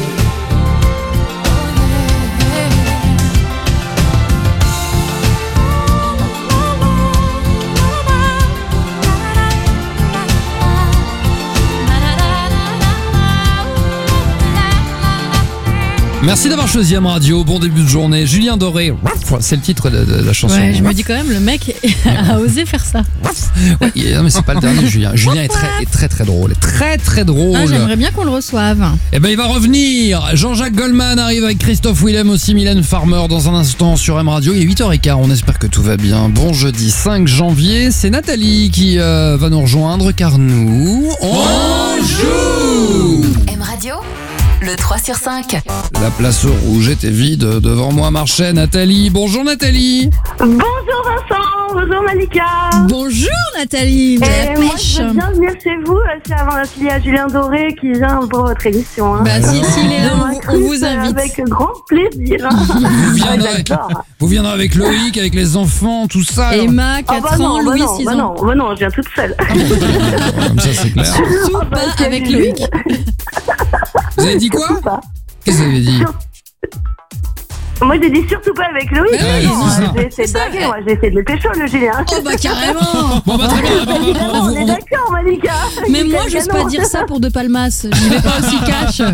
Merci d'avoir choisi M Radio. Bon début de journée. Julien Doré, c'est le titre de, de la chanson. Ouais, je me dis quand même, le mec a osé faire ça. Ouais, il- non mais c'est pas le dernier Julien. Julien est très, est très très drôle. Très très drôle. Ah, j'aimerais bien qu'on le reçoive. Eh ben il va revenir. Jean-Jacques Goldman arrive avec Christophe Willem, aussi Mylène Farmer dans un instant sur M Radio. Il est huit heures quinze, on espère que tout va bien. Bon jeudi cinq janvier, c'est Nathalie qui euh, va nous rejoindre car nous, on joue. M Radio, le trois sur cinq. La place rouge était vide, devant moi marchait Nathalie. Bonjour Nathalie. Bonjour Vincent, bonjour Malika. Bonjour Nathalie. de la Et moi pêche. je veux bien venir chez vous, euh, c'est avant la fille à Julien Doré qui vient pour votre émission. Hein. Bah si, s'il est là, Je on, on vous m'inscris, euh, invite. Avec grand plaisir. hein. Vous viendrez, Ah, j'adore. vous viendrez avec Loïc, avec les enfants, tout ça. Emma, Ah quatre bah non, ans, bah Louis, non, six bah ans. non, bah non, je viens toute seule. Comme ça c'est clair. Surtout Ah bah, pas c'est avec Lulu. Loïc. Vous avez dit quoi? Pas. Qu'est-ce que vous avez dit? Moi j'ai dit surtout pas avec Loïc. Bah oui, non, c'est ça. j'ai essayé de draguer, moi j'ai essayé de le pécho le Julien. Oh bah carrément. Bon bah très bien. Bon, Évidemment, on- on est on- d'accord Malika. Mais moi, Quel j'ose pas canon. dire ça pour De Palmas. J'y vais pas aussi cash.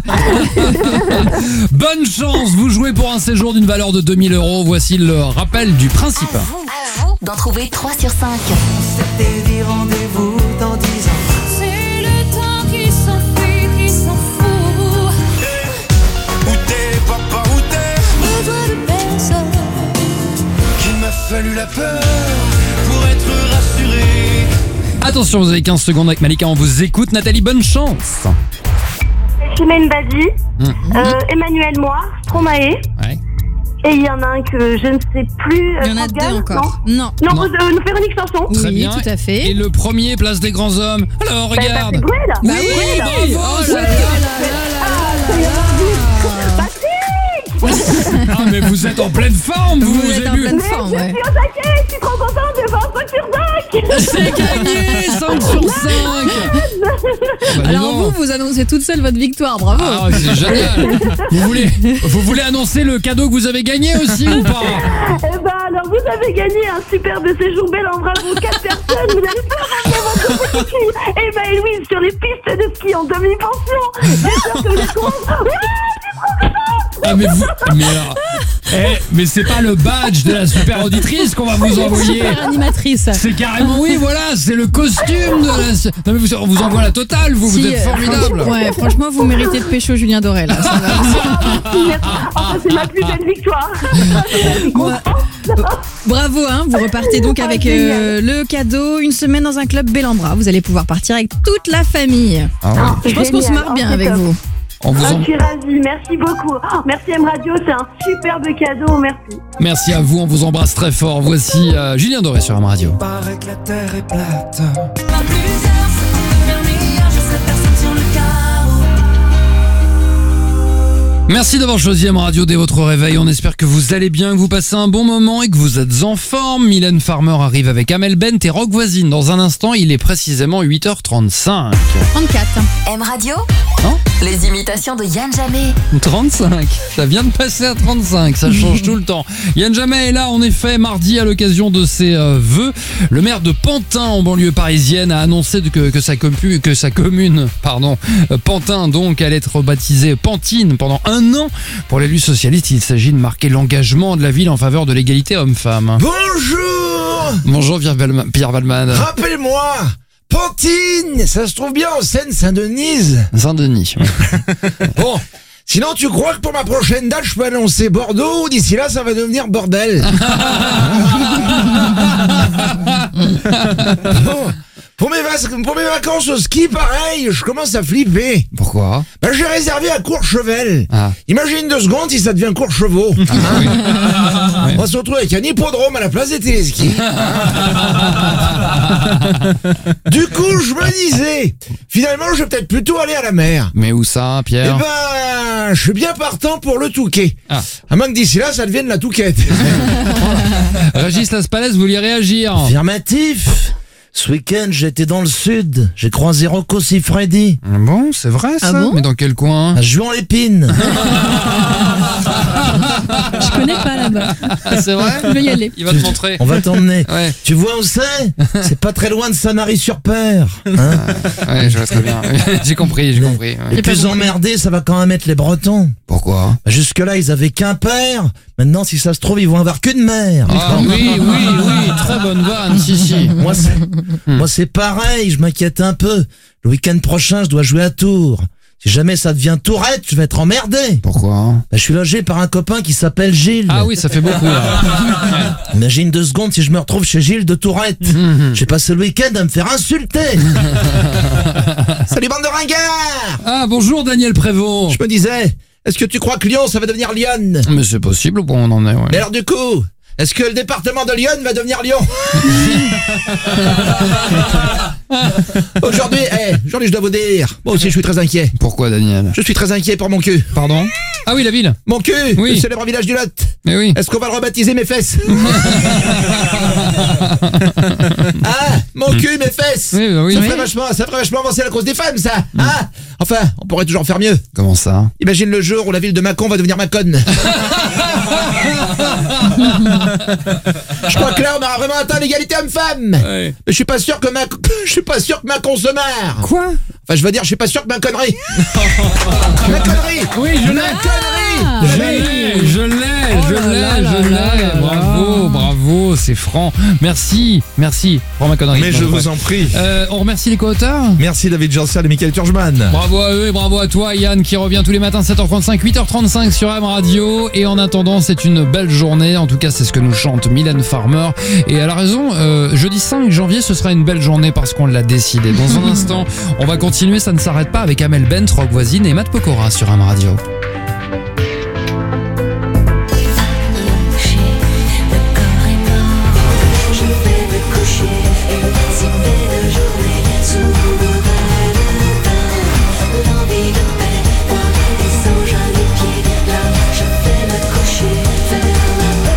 Bonne chance, vous jouez pour un séjour d'une valeur de deux mille euros. Voici le rappel du principe. À vous d'en trouver trois sur cinq. C'était dit rendez-vous dans dix ans. C'est le temps qui s'enfuit, qui s'en fout. Où t'es, papa, où t'es? Besoin de personne. Qu'il m'a fallu la peur pour être rassuré. Attention, vous avez quinze secondes avec Malika, on vous écoute. Nathalie, bonne chance. Chimène Badi, Mmh. euh, Emmanuel Moir, Stromae. Ouais. Et il y en a un que je ne sais plus. euh, Il y en a France deux Gall, encore. Non. Non, non, Non. euh, Véronique Sanson. Très Oui, bien. tout à Et fait. le premier, place des grands hommes. Alors, Bah, regarde. Patrick Bruel. Oui, Bah oui. bravo. Oh c'est- là là là là là là là. Ah, mais vous êtes en pleine forme, vous, Vous vous êtes avez en vu. pleine Mais forme, je ouais. suis au taquet, je suis trop contente de voir cinq sur cinq. C'est gagné, cinq sur cinq. Bah, dis Alors donc. vous, vous annoncez toute seule votre victoire, bravo. Ah, c'est génial. Vous voulez, vous voulez annoncer le cadeau que vous avez gagné aussi ou pas? Eh ben alors vous avez gagné un superbe séjour Bellambra pour quatre personnes. Vous allez pouvoir ramener votre petite fille Eva et Louise sur les pistes de ski en demi-pension. J'espère que vous êtes contents. Ouais, Ah mais vous, mais alors, eh, mais c'est pas le badge de la super auditrice qu'on va vous envoyer. Super animatrice. C'est carrément, oui, voilà, c'est le costume de la. Non mais vous, on vous envoie la totale, vous, vous Si, êtes euh, formidable. Ouais, franchement, vous méritez de pécho Julien Doré, là. Ça va. enfin, c'est ma plus belle victoire. Bravo, hein, vous repartez donc avec euh, le cadeau, une semaine dans un club Bellambra. Vous allez pouvoir partir avec toute la famille. Ah ouais. Je pense qu'on se marre bien avec vous. On vous Ah, en- je suis ravie, merci beaucoup. Oh, merci M Radio, c'est un superbe cadeau, merci. Merci à vous, on vous embrasse très fort. Voici euh, Julien Doré sur M Radio. Paraît que la terre est plate. Pas plusieurs, ça peut devenir meilleur. Je serai personne sur le carreau. Merci d'avoir choisi M Radio dès votre réveil. On espère que vous allez bien, que vous passez un bon moment et que vous êtes en forme. Mylène Farmer arrive avec Amel Bent et Rock Voisine. Dans un instant, il est précisément huit heures trente-cinq. trente-quatre. M Radio. Non Les imitations de Yann Jamé. trente-cinq. Ça vient de passer à trente-cinq. Ça change tout le temps. Yann Jamé est là, en effet, mardi à l'occasion de ses euh, vœux. Le maire de Pantin, en banlieue parisienne, a annoncé que, que, sa, compu, que sa commune, pardon, euh, Pantin, donc, allait être baptisée Pantine pendant un an. Pour l'élu socialiste, il s'agit de marquer l'engagement de la ville en faveur de l'égalité homme-femme. Bonjour. Bonjour Pierre Valman. Pierre Valman. Rappelle-moi, Pantine, ça se trouve bien en Seine-Saint-Denis. Saint-Denis. Bon, sinon tu crois que pour ma prochaine date, je peux annoncer Bordeaux ou d'ici là, ça va devenir bordel. Bon, pour mes, vac- pour mes vacances au ski, pareil, je commence à flipper. Pourquoi? Bah, j'ai réservé à Courchevel. Ah. Imagine deux secondes si ça devient Courcheveau. On va se retrouver avec un hippodrome à la place des téléskis. Du coup, je me disais, finalement, je vais peut-être plutôt aller à la mer. Mais où ça, Eh Pierre? ben, je suis bien partant pour le Touquet. Ah. À moins que d'ici là, ça devienne la Touquette. Régis Laspalès, vous vouliez réagir? Affirmatif. Ce week-end, j'étais dans le sud. J'ai croisé Rocco Siffredi. Bon, c'est vrai ça. Ah bon Mais dans quel coin? À Juan-l'Épine. Je connais pas là-bas. C'est vrai? Je vais y aller. Il va te montrer. On va t'emmener. Ouais. Tu vois où c'est? C'est pas très loin de Sanary-sur-Père. Hein? Ouais, je vois très bien. J'ai compris, j'ai compris. ouais. Les plus emmerdés, ça va quand même être les Bretons. Pourquoi? Bah, jusque-là, ils avaient qu'un père. Maintenant, si ça se trouve, ils vont avoir qu'une mère. Ah oui, oui, oui, très bonne vanne, si, si. Moi, c'est, moi, c'est pareil, je m'inquiète un peu. Le week-end prochain, je dois jouer à Tours. Si jamais ça devient Tourette, je vais être emmerdé. Pourquoi? Bah, je suis logé par un copain qui s'appelle Gilles. Ah oui, ça fait beaucoup là. Imagine deux secondes si je me retrouve chez Gilles de Tourette. J'ai passé le week-end à me faire insulter. Salut bande de ringards. Ah bonjour Daniel Prévost. Je me disais, est-ce que tu crois que Lyon, ça va devenir Lyon? Mais c'est possible, bon on en est, ouais. Mais alors du coup, est-ce que le département de Lyon va devenir Lyon? Aujourd'hui, eh, aujourd'hui je dois vous dire, moi aussi je suis très inquiet. Pourquoi Daniel? Je suis très inquiet pour mon cul. Pardon? Ah oui, la ville. Mon cul, Oui. le célèbre village du Lot. Mais oui. Est-ce qu'on va le rebaptiser mes fesses? Ah, mon cul, mes fesses. Oui, bah oui. Ça Oui. ferait vachement, ça ferait vachement avancer la cause des femmes, ça. Ah, enfin, on pourrait toujours faire mieux. Comment ça? Imagine le jour où la ville de Mâcon va devenir Mâcon. Je crois que là, on aura vraiment atteint l'égalité homme-femme. Ouais. Mais je suis pas sûr que ma, je suis pas sûr que ma consommeur. Quoi? Enfin, je veux dire, je suis pas sûr que ma connerie. Ma connerie. Oui, je Ma l'ai. connerie. Je l'ai, je l'ai, je Oh là l'ai, là je là l'ai. là Bravo, là. bravo, c'est franc. Merci, merci. Prends ma connerie. Mais je vous en prie. Euh, on remercie les co-auteurs. Merci David Janssen et Michael Turgeman. Bravo à eux et bravo à toi Yann qui revient tous les matins sept heures trente-cinq, huit heures trente-cinq sur M Radio. Et en attendant, c'est une belle journée. En tout cas, c'est ce que nous chante Mylène Farmer. Et elle a raison, euh, jeudi cinq janvier, ce sera une belle journée parce qu'on l'a décidé. Dans un instant, on va continuer, ça ne s'arrête pas avec Amel Bent, Rock Voisine et Matt Pokora sur M Radio. Je vais me coucher et anticiper de journée sous le vent. L'envie de paix, voir les songes à mes pieds. Là, je vais me coucher, faire la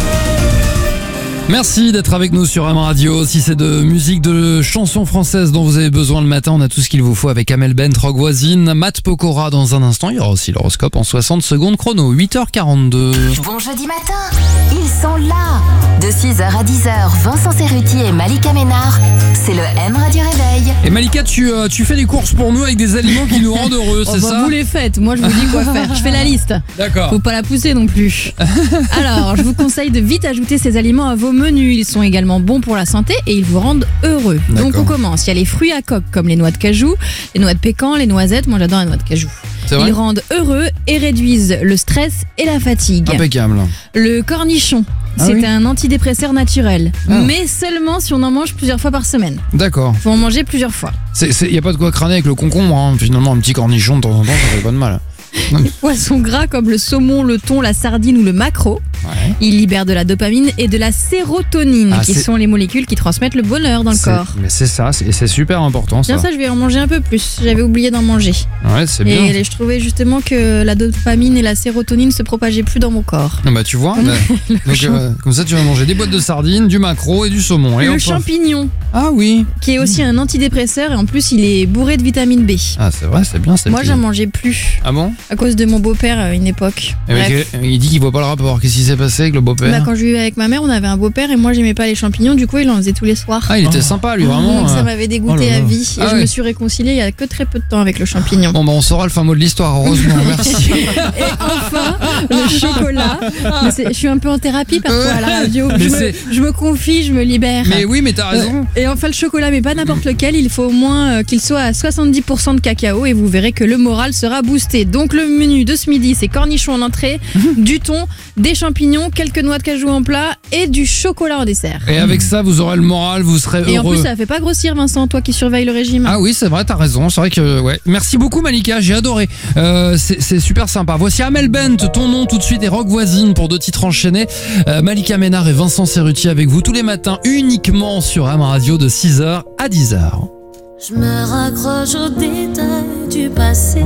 paix. Merci d'être avec nous sur M Radio. Si c'est de musique, de chansons françaises dont vous avez besoin le matin, on a tout ce qu'il vous faut avec Amel Bent, Rock Voisine, Matt Pokora dans un instant. Il y aura aussi l'horoscope en soixante secondes chrono, huit heures quarante-deux. Bon jeudi matin, ils sont là. De six heures à dix heures, Vincent Cerruti et Malika Ménard, c'est le M Radio Réveil. Et Malika, tu, euh, tu fais des courses pour nous avec des aliments qui nous rendent heureux, Oh c'est bah, ça? vous les faites, moi je vous dis quoi faire. Je fais la liste. D'accord. Faut pas la pousser non plus. Alors, je vous conseille de vite ajouter ces aliments à vos menus. Ils sont également bons pour la santé et ils vous rendent heureux. Donc D'accord. on commence. Il y a les fruits à coque comme les noix de cajou, les noix de pécan, les noisettes. Moi j'adore la noix de cajou. C'est vrai? Ils rendent heureux et réduisent le stress et la fatigue. Impeccable. Le cornichon, Ah c'est oui. un antidépresseur naturel, Ah. mais seulement si on en mange plusieurs fois par semaine. D'accord. Faut en manger plusieurs fois. Il n'y a pas de quoi crâner avec le concombre, hein. Finalement un petit cornichon de temps en temps, ça fait pas de mal. Les poissons gras comme le saumon, le thon, la sardine ou le maquereau, Ouais. ils libèrent de la dopamine et de la sérotonine, Ah, qui c'est- sont les molécules qui transmettent le bonheur dans le C'est- corps. Mais c'est ça, c'est- et c'est super important ça. Bien ça, je vais en manger un peu plus. J'avais oublié d'en manger. Ouais, c'est bien. Et je trouvais justement que la dopamine et la sérotonine se propageaient plus dans mon corps. Ah bah tu vois, bah, donc, euh, comme ça tu vas manger des boîtes de sardines, du maquereau et du saumon. Et Le hop, hop. champignon, Ah oui. qui est aussi un antidépresseur et en plus il est bourré de vitamine B. Ah c'est vrai, c'est bien. c'est Moi bien. j'en mangeais plus Ah bon? à cause de mon beau-père à une époque. Eh ben, Bref. que- il dit qu'il voit pas le rapport. Qu'est-ce qui s'est passé avec le beau-père? Bah, quand je vivais avec ma mère, on avait un beau-père et moi j'aimais pas les champignons, du coup il en faisait tous les soirs. Ah il était sympa lui vraiment. Donc ça euh. m'avait dégoûté Oh là à là. vie et Ah je ouais. me suis réconciliée il y a que très peu de temps avec le champignon. Bon bah on saura le fin mot de l'histoire, heureusement, merci. Et enfin, le chocolat. Mais c'est- je suis un peu en thérapie parfois à la radio. Mais Je me, c'est- je me confie, je me libère. Mais oui, mais t'as raison. Et enfin le chocolat, mais pas n'importe lequel, il faut au moins euh, qu'il soit à soixante-dix pour cent de cacao et vous verrez que le moral sera boosté. Donc le menu de ce midi, c'est cornichons en entrée, du thon, des champignons, quelques noix de cajou en plat et du chocolat en dessert. Et avec ça vous aurez le moral, vous serez Et en heureux. plus ça fait pas grossir Vincent, toi qui surveilles le régime. Ah oui, c'est vrai, t'as raison. C'est vrai que, ouais. Merci beaucoup, Malika, j'ai adoré. Euh, c'est c'est super sympa. Voici Amel Bent, ton nom tout de suite, et Rock Voisine pour deux titres enchaînés. Euh, Malika Ménard et Vincent Cerruti avec vous tous les matins, uniquement sur M Radio de six heures à dix heures. Je me raccroche aux détails du passé,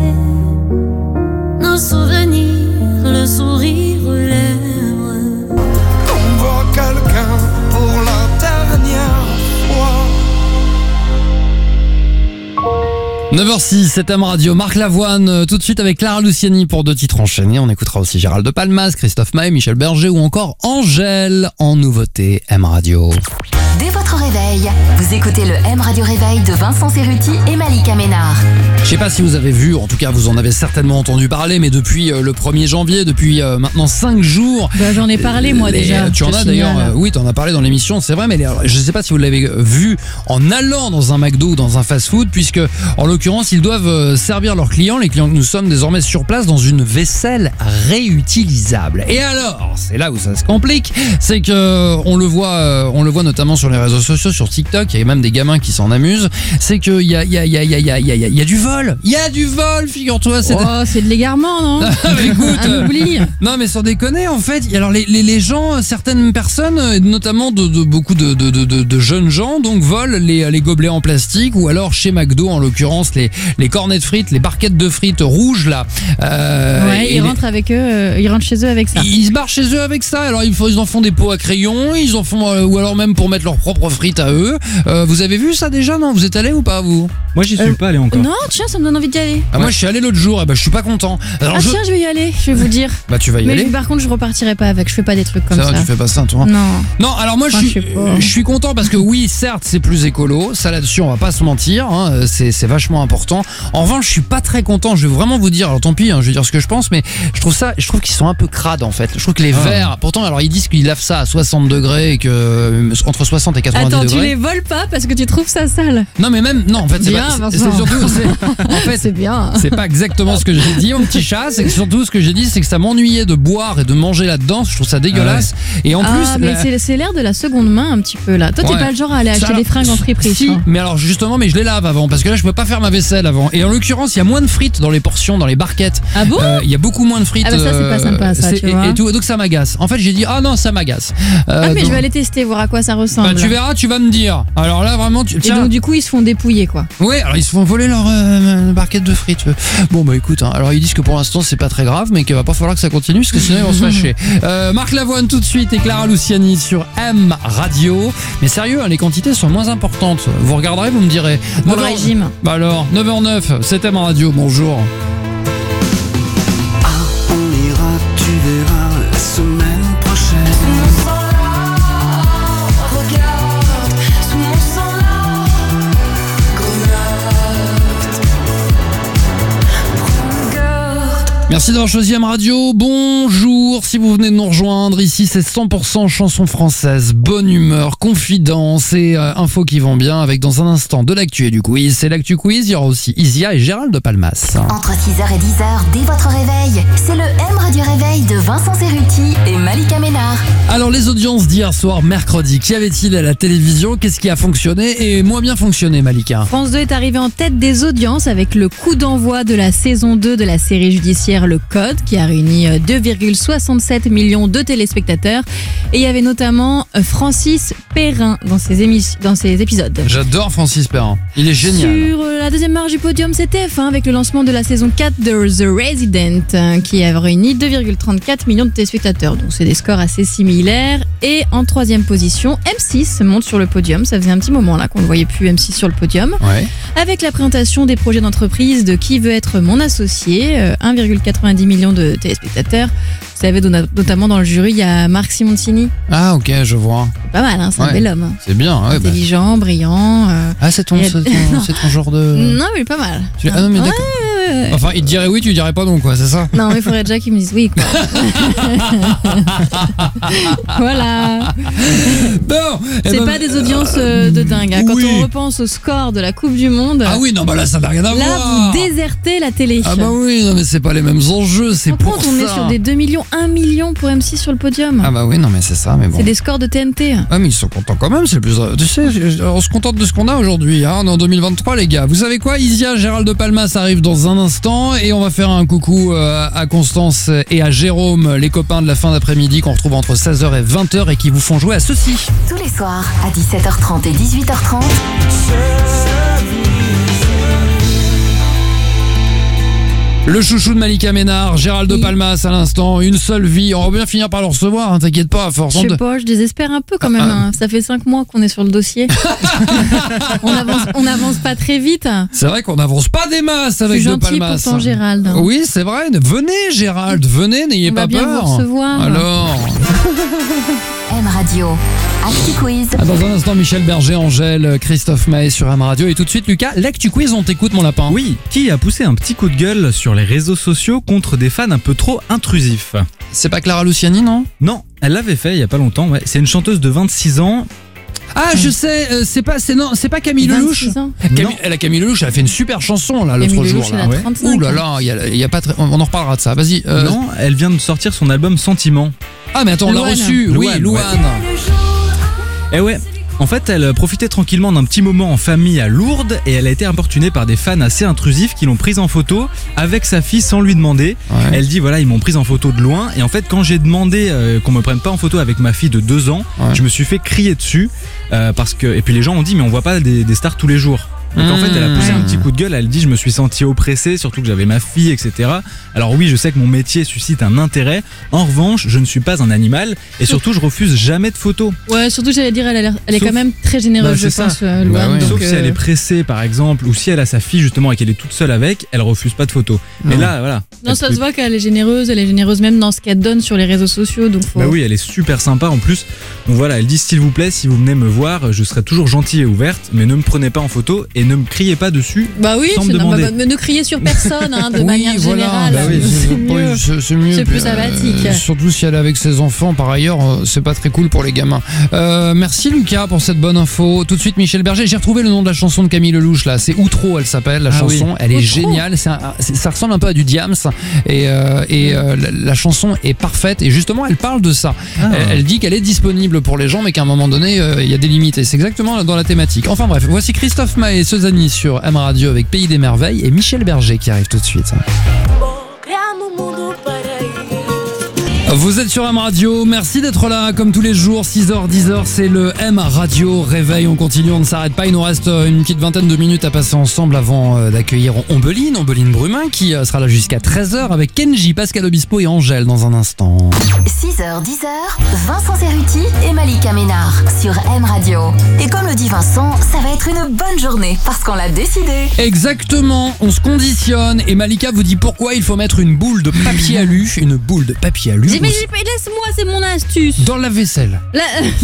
nos souvenirs, le sourire aux lèvres. On voit quelqu'un pour la dernière fois. neuf heures six, c'est M Radio, Marc Lavoine, euh, tout de suite avec Clara Luciani pour deux titres enchaînés. On écoutera aussi Gérald de Palmas, Christophe Maé, Michel Berger ou encore Angèle en nouveauté M Radio. Dès votre réveil, vous écoutez le M Radio Réveil de Vincent Cerruti et Malika Ménard. Je sais pas si vous avez vu, en tout cas vous en avez certainement entendu parler, mais depuis euh, le premier janvier, depuis euh, maintenant cinq jours... Bah, j'en ai parlé moi les- déjà. Tu en je as signale. d'ailleurs, euh, oui, tu en as parlé dans l'émission, c'est vrai, mais les- je sais pas si vous l'avez vu en allant dans un McDo ou dans un fast-food, puisque en l'occurrence ils doivent euh, servir leurs clients, les clients que nous sommes désormais sur place, dans une vaisselle réutilisable. Et alors, c'est là où ça se complique, c'est que on le voit, euh, on le voit notamment sur les réseaux sociaux, sur TikTok, il y a même des gamins qui s'en amusent. C'est qu'il y a, il y a, il y a, il y a, il y a, il y a, il y a du vol, il y a du vol, figure-toi. C'est Oh, c'est de l'égarement, non? Ah, mais écoute, Un oubli. non mais sans déconner en fait, alors les, les, les gens, certaines personnes, et notamment de, de beaucoup de, de, de, de jeunes gens, donc volent les, les gobelets en plastique, ou alors chez McDo en l'occurrence les, les cornets de frites, les barquettes de frites rouges là. Euh, Ouais, et ils les- rentrent avec eux, euh, ils rentrent chez eux avec ça. ils se barrent chez eux avec ça, alors ils, font, ils en font des pots à crayons, ils en font, euh, ou alors même pour mettre leurs propres frites frites à eux. Euh, vous avez vu ça déjà, non? Vous êtes allé ou pas, vous? Moi, j'y suis Euh, pas allé encore. Non, tiens, ça me donne envie d'y aller. Ah, moi, je suis allé l'autre jour, et ben je suis pas content. Alors, ah je... tiens, je vais y aller, je vais vous dire. Bah, tu vas y Mais aller. par contre, je repartirai pas avec, je fais pas des trucs comme Ça ça. va, tu fais pas ça, toi? Non. Non, alors moi, Enfin, je je suis, sais pas. je suis content parce que oui, certes, c'est plus écolo. Ça, là-dessus, on va pas se mentir. Hein, c'est, c'est vachement important. En revanche, je suis pas très content. Je vais vraiment vous dire. Alors, tant pis, hein, je vais dire ce que je pense, mais je trouve ça, je trouve qu'ils sont un peu crades en fait. Je trouve que les Ah. verres. Pourtant, alors ils disent qu'ils lavent ça à soixante degrés et que euh, entre soixante et quatre-vingt-dix Attends, tu degrés. les voles pas parce que tu trouves ça sale. Non, mais même non, en fait, c'est Bien, pas, c'est, Vincent. c'est surtout. C'est, en fait, C'est bien. c'est pas exactement ce que j'ai dit, mon petit chat. C'est que surtout ce que j'ai dit, c'est que ça m'ennuyait de boire et de manger là-dedans. Je trouve ça dégueulasse. Et en ah, plus, mais la- c'est, c'est l'air de la seconde main un petit peu là. Toi, t'es Ouais. pas le genre à aller Ça, acheter alors, des fringues en friperie. Si, toi. mais alors justement, mais je les lave avant parce que là je peux pas faire ma vaisselle avant. Et en l'occurrence, il y a moins de frites dans les portions, dans les barquettes. Ah bon Euh, Il y a beaucoup moins de frites. Ah bah ça, c'est pas sympa, ça, c'est- tu et, vois. et tout, donc ça m'agace. En fait, j'ai dit ah non, ça m'agace. Euh, Ah, mais donc- je vais aller tester, voir à quoi ça ressemble. Bah, tu verras, tu vas me dire. Alors là vraiment, tu Et tiens. donc, du coup, ils se font dépouiller quoi. Ouais, alors ils se font voler leur euh, barquette de frites. Bon bah écoute, hein, alors ils disent que pour l'instant c'est pas très grave, mais qu'il va pas falloir que ça continue parce que sinon ils vont se fâcher. Euh, Marc Lavoine tout de suite et Clara Luciani sur M Radio. Mais sérieux, hein, les quantités sont moins importantes. Vous regarderez, vous me direz. Pour le neuf heures régime. Bah alors, neuf heures neuf, c'est M Radio, bonjour. On ira, tu verras, la semaine prochaine. Regarde, sous mon sang là, regarde. Merci d'avoir choisi M Radio. Bonjour, si vous venez de nous rejoindre, ici c'est cent pour cent chansons françaises, bonne humeur, confidence et euh, infos qui vont bien avec dans un instant de l'actu et du quiz. C'est l'actu quiz, il y aura aussi Isia et Gérald de Palmas. Entre six heures et dix heures, dès votre réveil, c'est le M Radio Réveil de Vincent Cerruti et Malika Ménard. Alors les audiences d'hier soir, mercredi, qu'y avait-il à la télévision? Qu'est-ce qui a fonctionné et moins bien fonctionné, Malika? France deux est arrivé en tête des audiences avec le coup d'envoi de la saison deux de la série judiciaire Le Code qui a réuni deux virgule soixante-sept millions de téléspectateurs. Et il y avait notamment Francis Perrin dans ses, émis- dans ses épisodes. J'adore Francis Perrin, il est génial. Sur euh, la deuxième marche du podium, c'était F un avec le lancement de la saison quatre de The Resident euh, qui a réuni deux virgule trente-quatre millions de téléspectateurs. Donc c'est des scores assez similaires. Et en troisième position, M six monte sur le podium. Ça faisait un petit moment là qu'on ne voyait plus M six sur le podium. Ouais. Avec la présentation des projets d'entreprise de Qui veut être mon associé, euh, un virgule quatre-vingt-dix millions de téléspectateurs. Vous savez, dona- notamment dans le jury, il y a Marc Simoncini. Ah ok, je vois. C'est pas mal, hein, c'est un Ouais. bel homme. hein. C'est bien, ouais, bah. Intelligent, brillant. euh, Ah c'est ton, il y a- c'est ton, c'est ton genre de... Non, mais pas mal. Tu- Ah non mais Ouais, d'accord. ouais, ouais. Enfin, il te dirait oui, tu dirais pas non, quoi, c'est ça? Non, mais il faudrait déjà qu'ils me disent oui, quoi. Voilà. Bon, eh C'est ben, pas des audiences euh, de dingue. hein. Quand oui. on repense au score de la Coupe du Monde, Ah oui, non, bah là, ça n'a rien à là, voir. vous désertez la télé. Ah bah oui, non, mais c'est pas les mêmes enjeux, c'est Par pour contre, on ça. est sur des deux millions, un million pour M six sur le podium. Ah bah oui, non, mais c'est ça, mais bon. C'est des scores de T N T. Ah mais ils sont contents quand même, c'est le plus... Tu sais, on se contente de ce qu'on a aujourd'hui, hein, on est en deux mille vingt-trois les gars. Vous savez quoi, Isia, Gérald de Palmas arrive dans un instant et on va faire un coucou euh, à Constance et à Jérôme, les copains de la fin d'après-midi qu'on retrouve entre seize heures et vingt heures et qui vous font jouer à ceci. Tous les soirs, à dix-sept heures trente et dix-huit heures trente. Le chouchou de Malika Ménard, Gérald de Palmas à l'instant, une seule vie. On va bien finir par le recevoir, hein, t'inquiète pas, à force Je sais de... pas, je désespère un peu quand même. hein. Ça fait cinq mois qu'on est sur le dossier. on avance, on avance pas très vite. C'est vrai qu'on n'avance pas des masses avec Je suis De gentil Palmas. pourtant, Gérald. Oui, c'est vrai. Venez, Gérald, venez, n'ayez On pas va bien peur. vous recevoir. Alors. M Radio. Actu Quiz. Ah, dans un instant, Michel Berger, Angèle, Christophe Maé sur M Radio. Et tout de suite, Lucas, l'actu quiz, on t'écoute, mon lapin. Oui, qui a poussé un petit coup de gueule sur les réseaux sociaux contre des fans un peu trop intrusifs? C'est pas Clara Luciani, non? Non, elle l'avait fait il y a pas longtemps. Ouais. C'est une chanteuse de vingt-six ans. Ah, je sais, euh, c'est pas, c'est non, c'est pas Camille Lelouch. vingt-six ans. Camille, Non. elle a Camille Lelouch, elle a fait une super chanson là l'autre Camille jour. Lelouch, Là. elle a trente-cinq Ouh là ans. là, il y a, il y a pas très, on en reparlera de ça. Vas-y. euh, Non, elle vient de sortir son album Sentiment. Ah mais attends, on l'a Louane. reçu. Oui, Louane, Louane. Eh ouais, en fait, elle profitait tranquillement d'un petit moment en famille à Lourdes et elle a été importunée par des fans assez intrusifs qui l'ont prise en photo avec sa fille sans lui demander. Ouais. Elle dit voilà, ils m'ont prise en photo de loin et en fait, quand j'ai demandé euh, qu'on me prenne pas en photo avec ma fille de deux ans, Ouais. je me suis fait crier dessus euh, parce que et puis les gens ont dit mais on voit pas des, des stars tous les jours. Donc en fait, elle a poussé Mmh. un petit coup de gueule. Elle dit, je me suis senti oppressé, surtout que j'avais ma fille, et cetera. Alors oui, je sais que mon métier suscite un intérêt. En revanche, je ne suis pas un animal et surtout, je refuse jamais de photos. Ouais, surtout j'allais dire, elle, a l'air- elle est Sauf- quand même très généreuse, Bah, je c'est pense, ça. euh, Louane, Bah ouais. donc, Sauf si euh, elle est pressée, par exemple, ou si elle a sa fille justement et qu'elle est toute seule avec, elle refuse pas de photos. Mais Non. là, voilà. Non, Elle ça peut- se voit qu'elle est généreuse, elle est généreuse même dans ce qu'elle donne sur les réseaux sociaux, donc faut... Bah oui, elle est super sympa en plus. Donc voilà, elle dit s'il vous plaît, si vous venez me voir, je serai toujours gentille et ouverte, mais ne me prenez pas en photo et ne me criez pas dessus. Bah oui, sans me c'est- non, demander. bah, mais ne criez sur personne, hein, de Oui, manière voilà. générale. Bah oui, c'est c'est- mieux. oui, c'est- c'est mieux. C'est plus Puis, euh, sympathique. surtout si elle est avec ses enfants, par ailleurs, euh, c'est pas très cool pour les gamins. Euh, merci Lucas pour cette bonne info. Tout de suite, Michel Berger. J'ai retrouvé le nom de la chanson de Camille Lelouch là. C'est Outro, elle s'appelle. La Ah chanson, oui. elle est Outro. géniale. C'est un- c'est- ça ressemble un peu à du Diams et, euh, et euh, la, la chanson est parfaite. Et justement, elle parle de ça. Ah. Elle, elle dit qu'elle est disponible pour les gens, mais qu'à un moment donné, euh, il y a des limites. Et c'est exactement dans la thématique. Enfin bref, voici Christophe Maé et Sezani sur M Radio avec Pays des Merveilles et Michel Berger qui arrive tout de suite. Vous êtes sur M Radio, merci d'être là comme tous les jours, six heures dix heures, c'est le M Radio Réveil, on continue, on ne s'arrête pas, il nous reste une petite vingtaine de minutes à passer ensemble avant euh, d'accueillir Ombeline, Ombeline Brumin qui euh, sera là jusqu'à treize heures avec Kenji, Pascal Obispo et Angèle dans un instant. six heures dix heures, Vincent Cerruti et Malika Ménard sur M Radio. Et comme le dit Vincent, ça va être une bonne journée parce qu'on l'a décidé. Exactement, on se conditionne et Malika vous dit pourquoi il faut mettre une boule de papier alu, une boule de papier alu J'ai- mais j'ai- laisse-moi, c'est mon astuce. dans la vaisselle. La...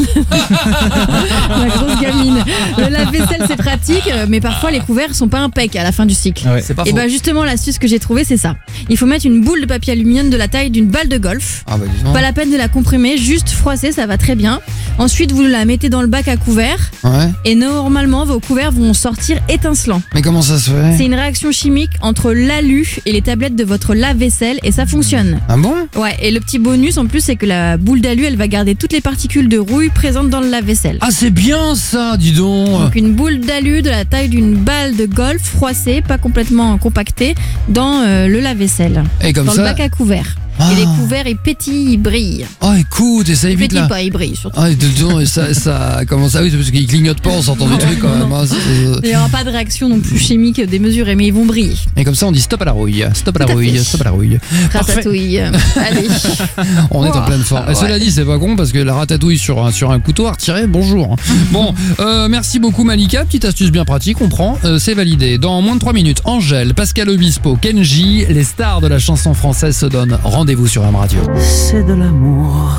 La grosse gamine. Le lave-vaisselle, c'est pratique, euh, mais parfois les couverts sont pas impeccs à la fin du cycle. Ah ouais. C'est pas Et faux. bah justement, l'astuce que j'ai trouvée, c'est ça. Il faut mettre une boule de papier aluminium de la taille d'une balle de golf. Ah bah dis donc. Pas la peine de la comprimer, juste froisser, ça va très bien. Ensuite, vous la mettez dans le bac à couverts Ouais. et normalement, vos couverts vont sortir étincelants. Mais comment ça se fait? C'est une réaction chimique entre l'alu et les tablettes de votre lave-vaisselle et ça fonctionne. Ah bon? Ouais, et le petit bonus en plus, c'est que la boule d'alu, elle va garder toutes les particules de rouille présentes dans le lave-vaisselle. Ah c'est bien ça, dis donc. Donc une boule d'alu de la taille d'une balle de golf froissée, pas complètement compactée, dans euh, le lave-vaisselle. Et comme dans ça. le bac à couverts. Ah. Et les couverts, ils pétillent, ils brillent. Oh écoute, et ça Ils évite pétillent là. pas, ils brillent surtout. Ah, et dedans, et ça, ça, comment ça, oui, parce qu'ils clignotent pas en sortant des trucs quand même. hein, c'est- Il n'y aura pas de réaction non plus chimique démesurée, mais ils vont briller. Et comme ça, on dit stop à la rouille, stop à la Tout à rouille, fait. stop à la rouille. Parfait. Ratatouille. Allez. On est en Ouah. pleine forme. Et Ouais. cela dit, c'est pas con parce que la ratatouille sur un, sur un couteau à retirer, bonjour. Bon, euh, merci beaucoup Malika, petite astuce bien pratique, on prend, euh, c'est validé. Dans moins de trois minutes, Angèle, Pascal Obispo, Kenji, les stars de la chanson française se donnent rendez-vous sur M Radio. C'est de l'amour.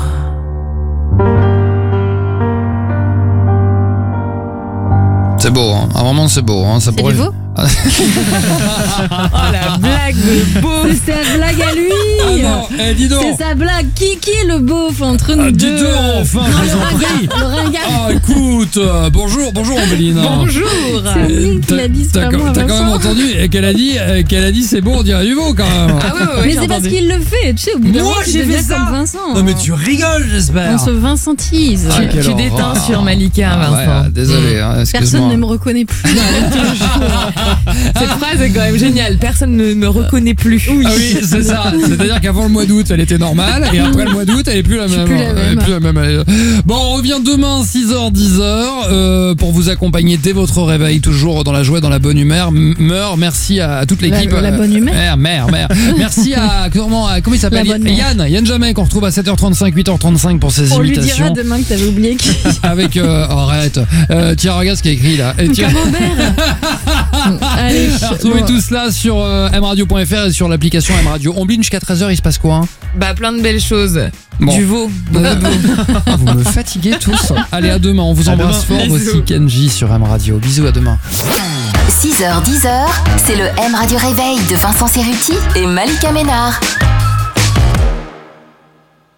C'est beau, hein. Ah, vraiment c'est beau. Hein. Ça C'est pourrait... du veau Ah. Oh la blague de beauf. C'est sa blague à lui. Ah non, eh, dis donc. C'est sa blague. Qui, qui est le beauf entre nous Ah, dis deux donc, enfin, Non, je le vous en prie. ringard, le ringard. Ah écoute, euh, bonjour, bonjour Ombeline. Bonjour. C'est lui qui l'a dit, c'est T'as pas moi, t'as quand même Vincent. entendu et qu'elle a dit euh, qu'elle a dit c'est bon, on dirait du veau quand même. Ah ouais, ouais, ouais, mais c'est parce qu'il le fait, tu sais, au bout d'un Moi, moment, tu j'ai fait deviens ça. comme Vincent. Non mais tu rigoles, j'espère. On se Vincentise. Ah, quelle Tu horreur. déteins sur Malika, Ah, Vincent. ouais, ah, désolé, hein, excuse-moi. Personne ne me reconnaît plus. Cette phrase est quand même géniale. Personne ne me reconnaît plus. Ah oui, c'est ça. C'est-à-dire qu'avant le mois d'août, elle était normale et après le mois d'août, elle est plus la même. plus la Elle est même. plus la même. Elle est- Bon, on revient demain six heures dix heures euh, pour vous accompagner dès votre réveil, toujours dans la joie, dans la bonne humeur. M- Meur, merci à, à toute La- l'équipe. la bonne humeur Mère, mère, mère. Merci à comment, à- comment il s'appelle La bonne mère. Yann, Yann Jamais qu'on retrouve à sept heures trente-cinq, huit heures trente-cinq pour ses On lui dira imitations. demain que t'avais oublié qui. Avec euh, oh, arrête. Euh, tiens, regarde ce qui est écrit là. Et tiens- Allez, Retrouvez bon. tout cela sur euh, m radio point f r et sur l'application M Radio. On bline jusqu'à treize heures, il se passe quoi hein Bah, plein de belles choses. Bon. Du veau. Beaucoup de veau. Ah, vous me fatiguez tous. Allez, à demain. On vous À embrasse demain. fort. Voici Bisous. Kenji sur M Radio. Bisous, à demain. six heures dix heures, c'est le M Radio Réveil de Vincent Cerruti et Malika Ménard.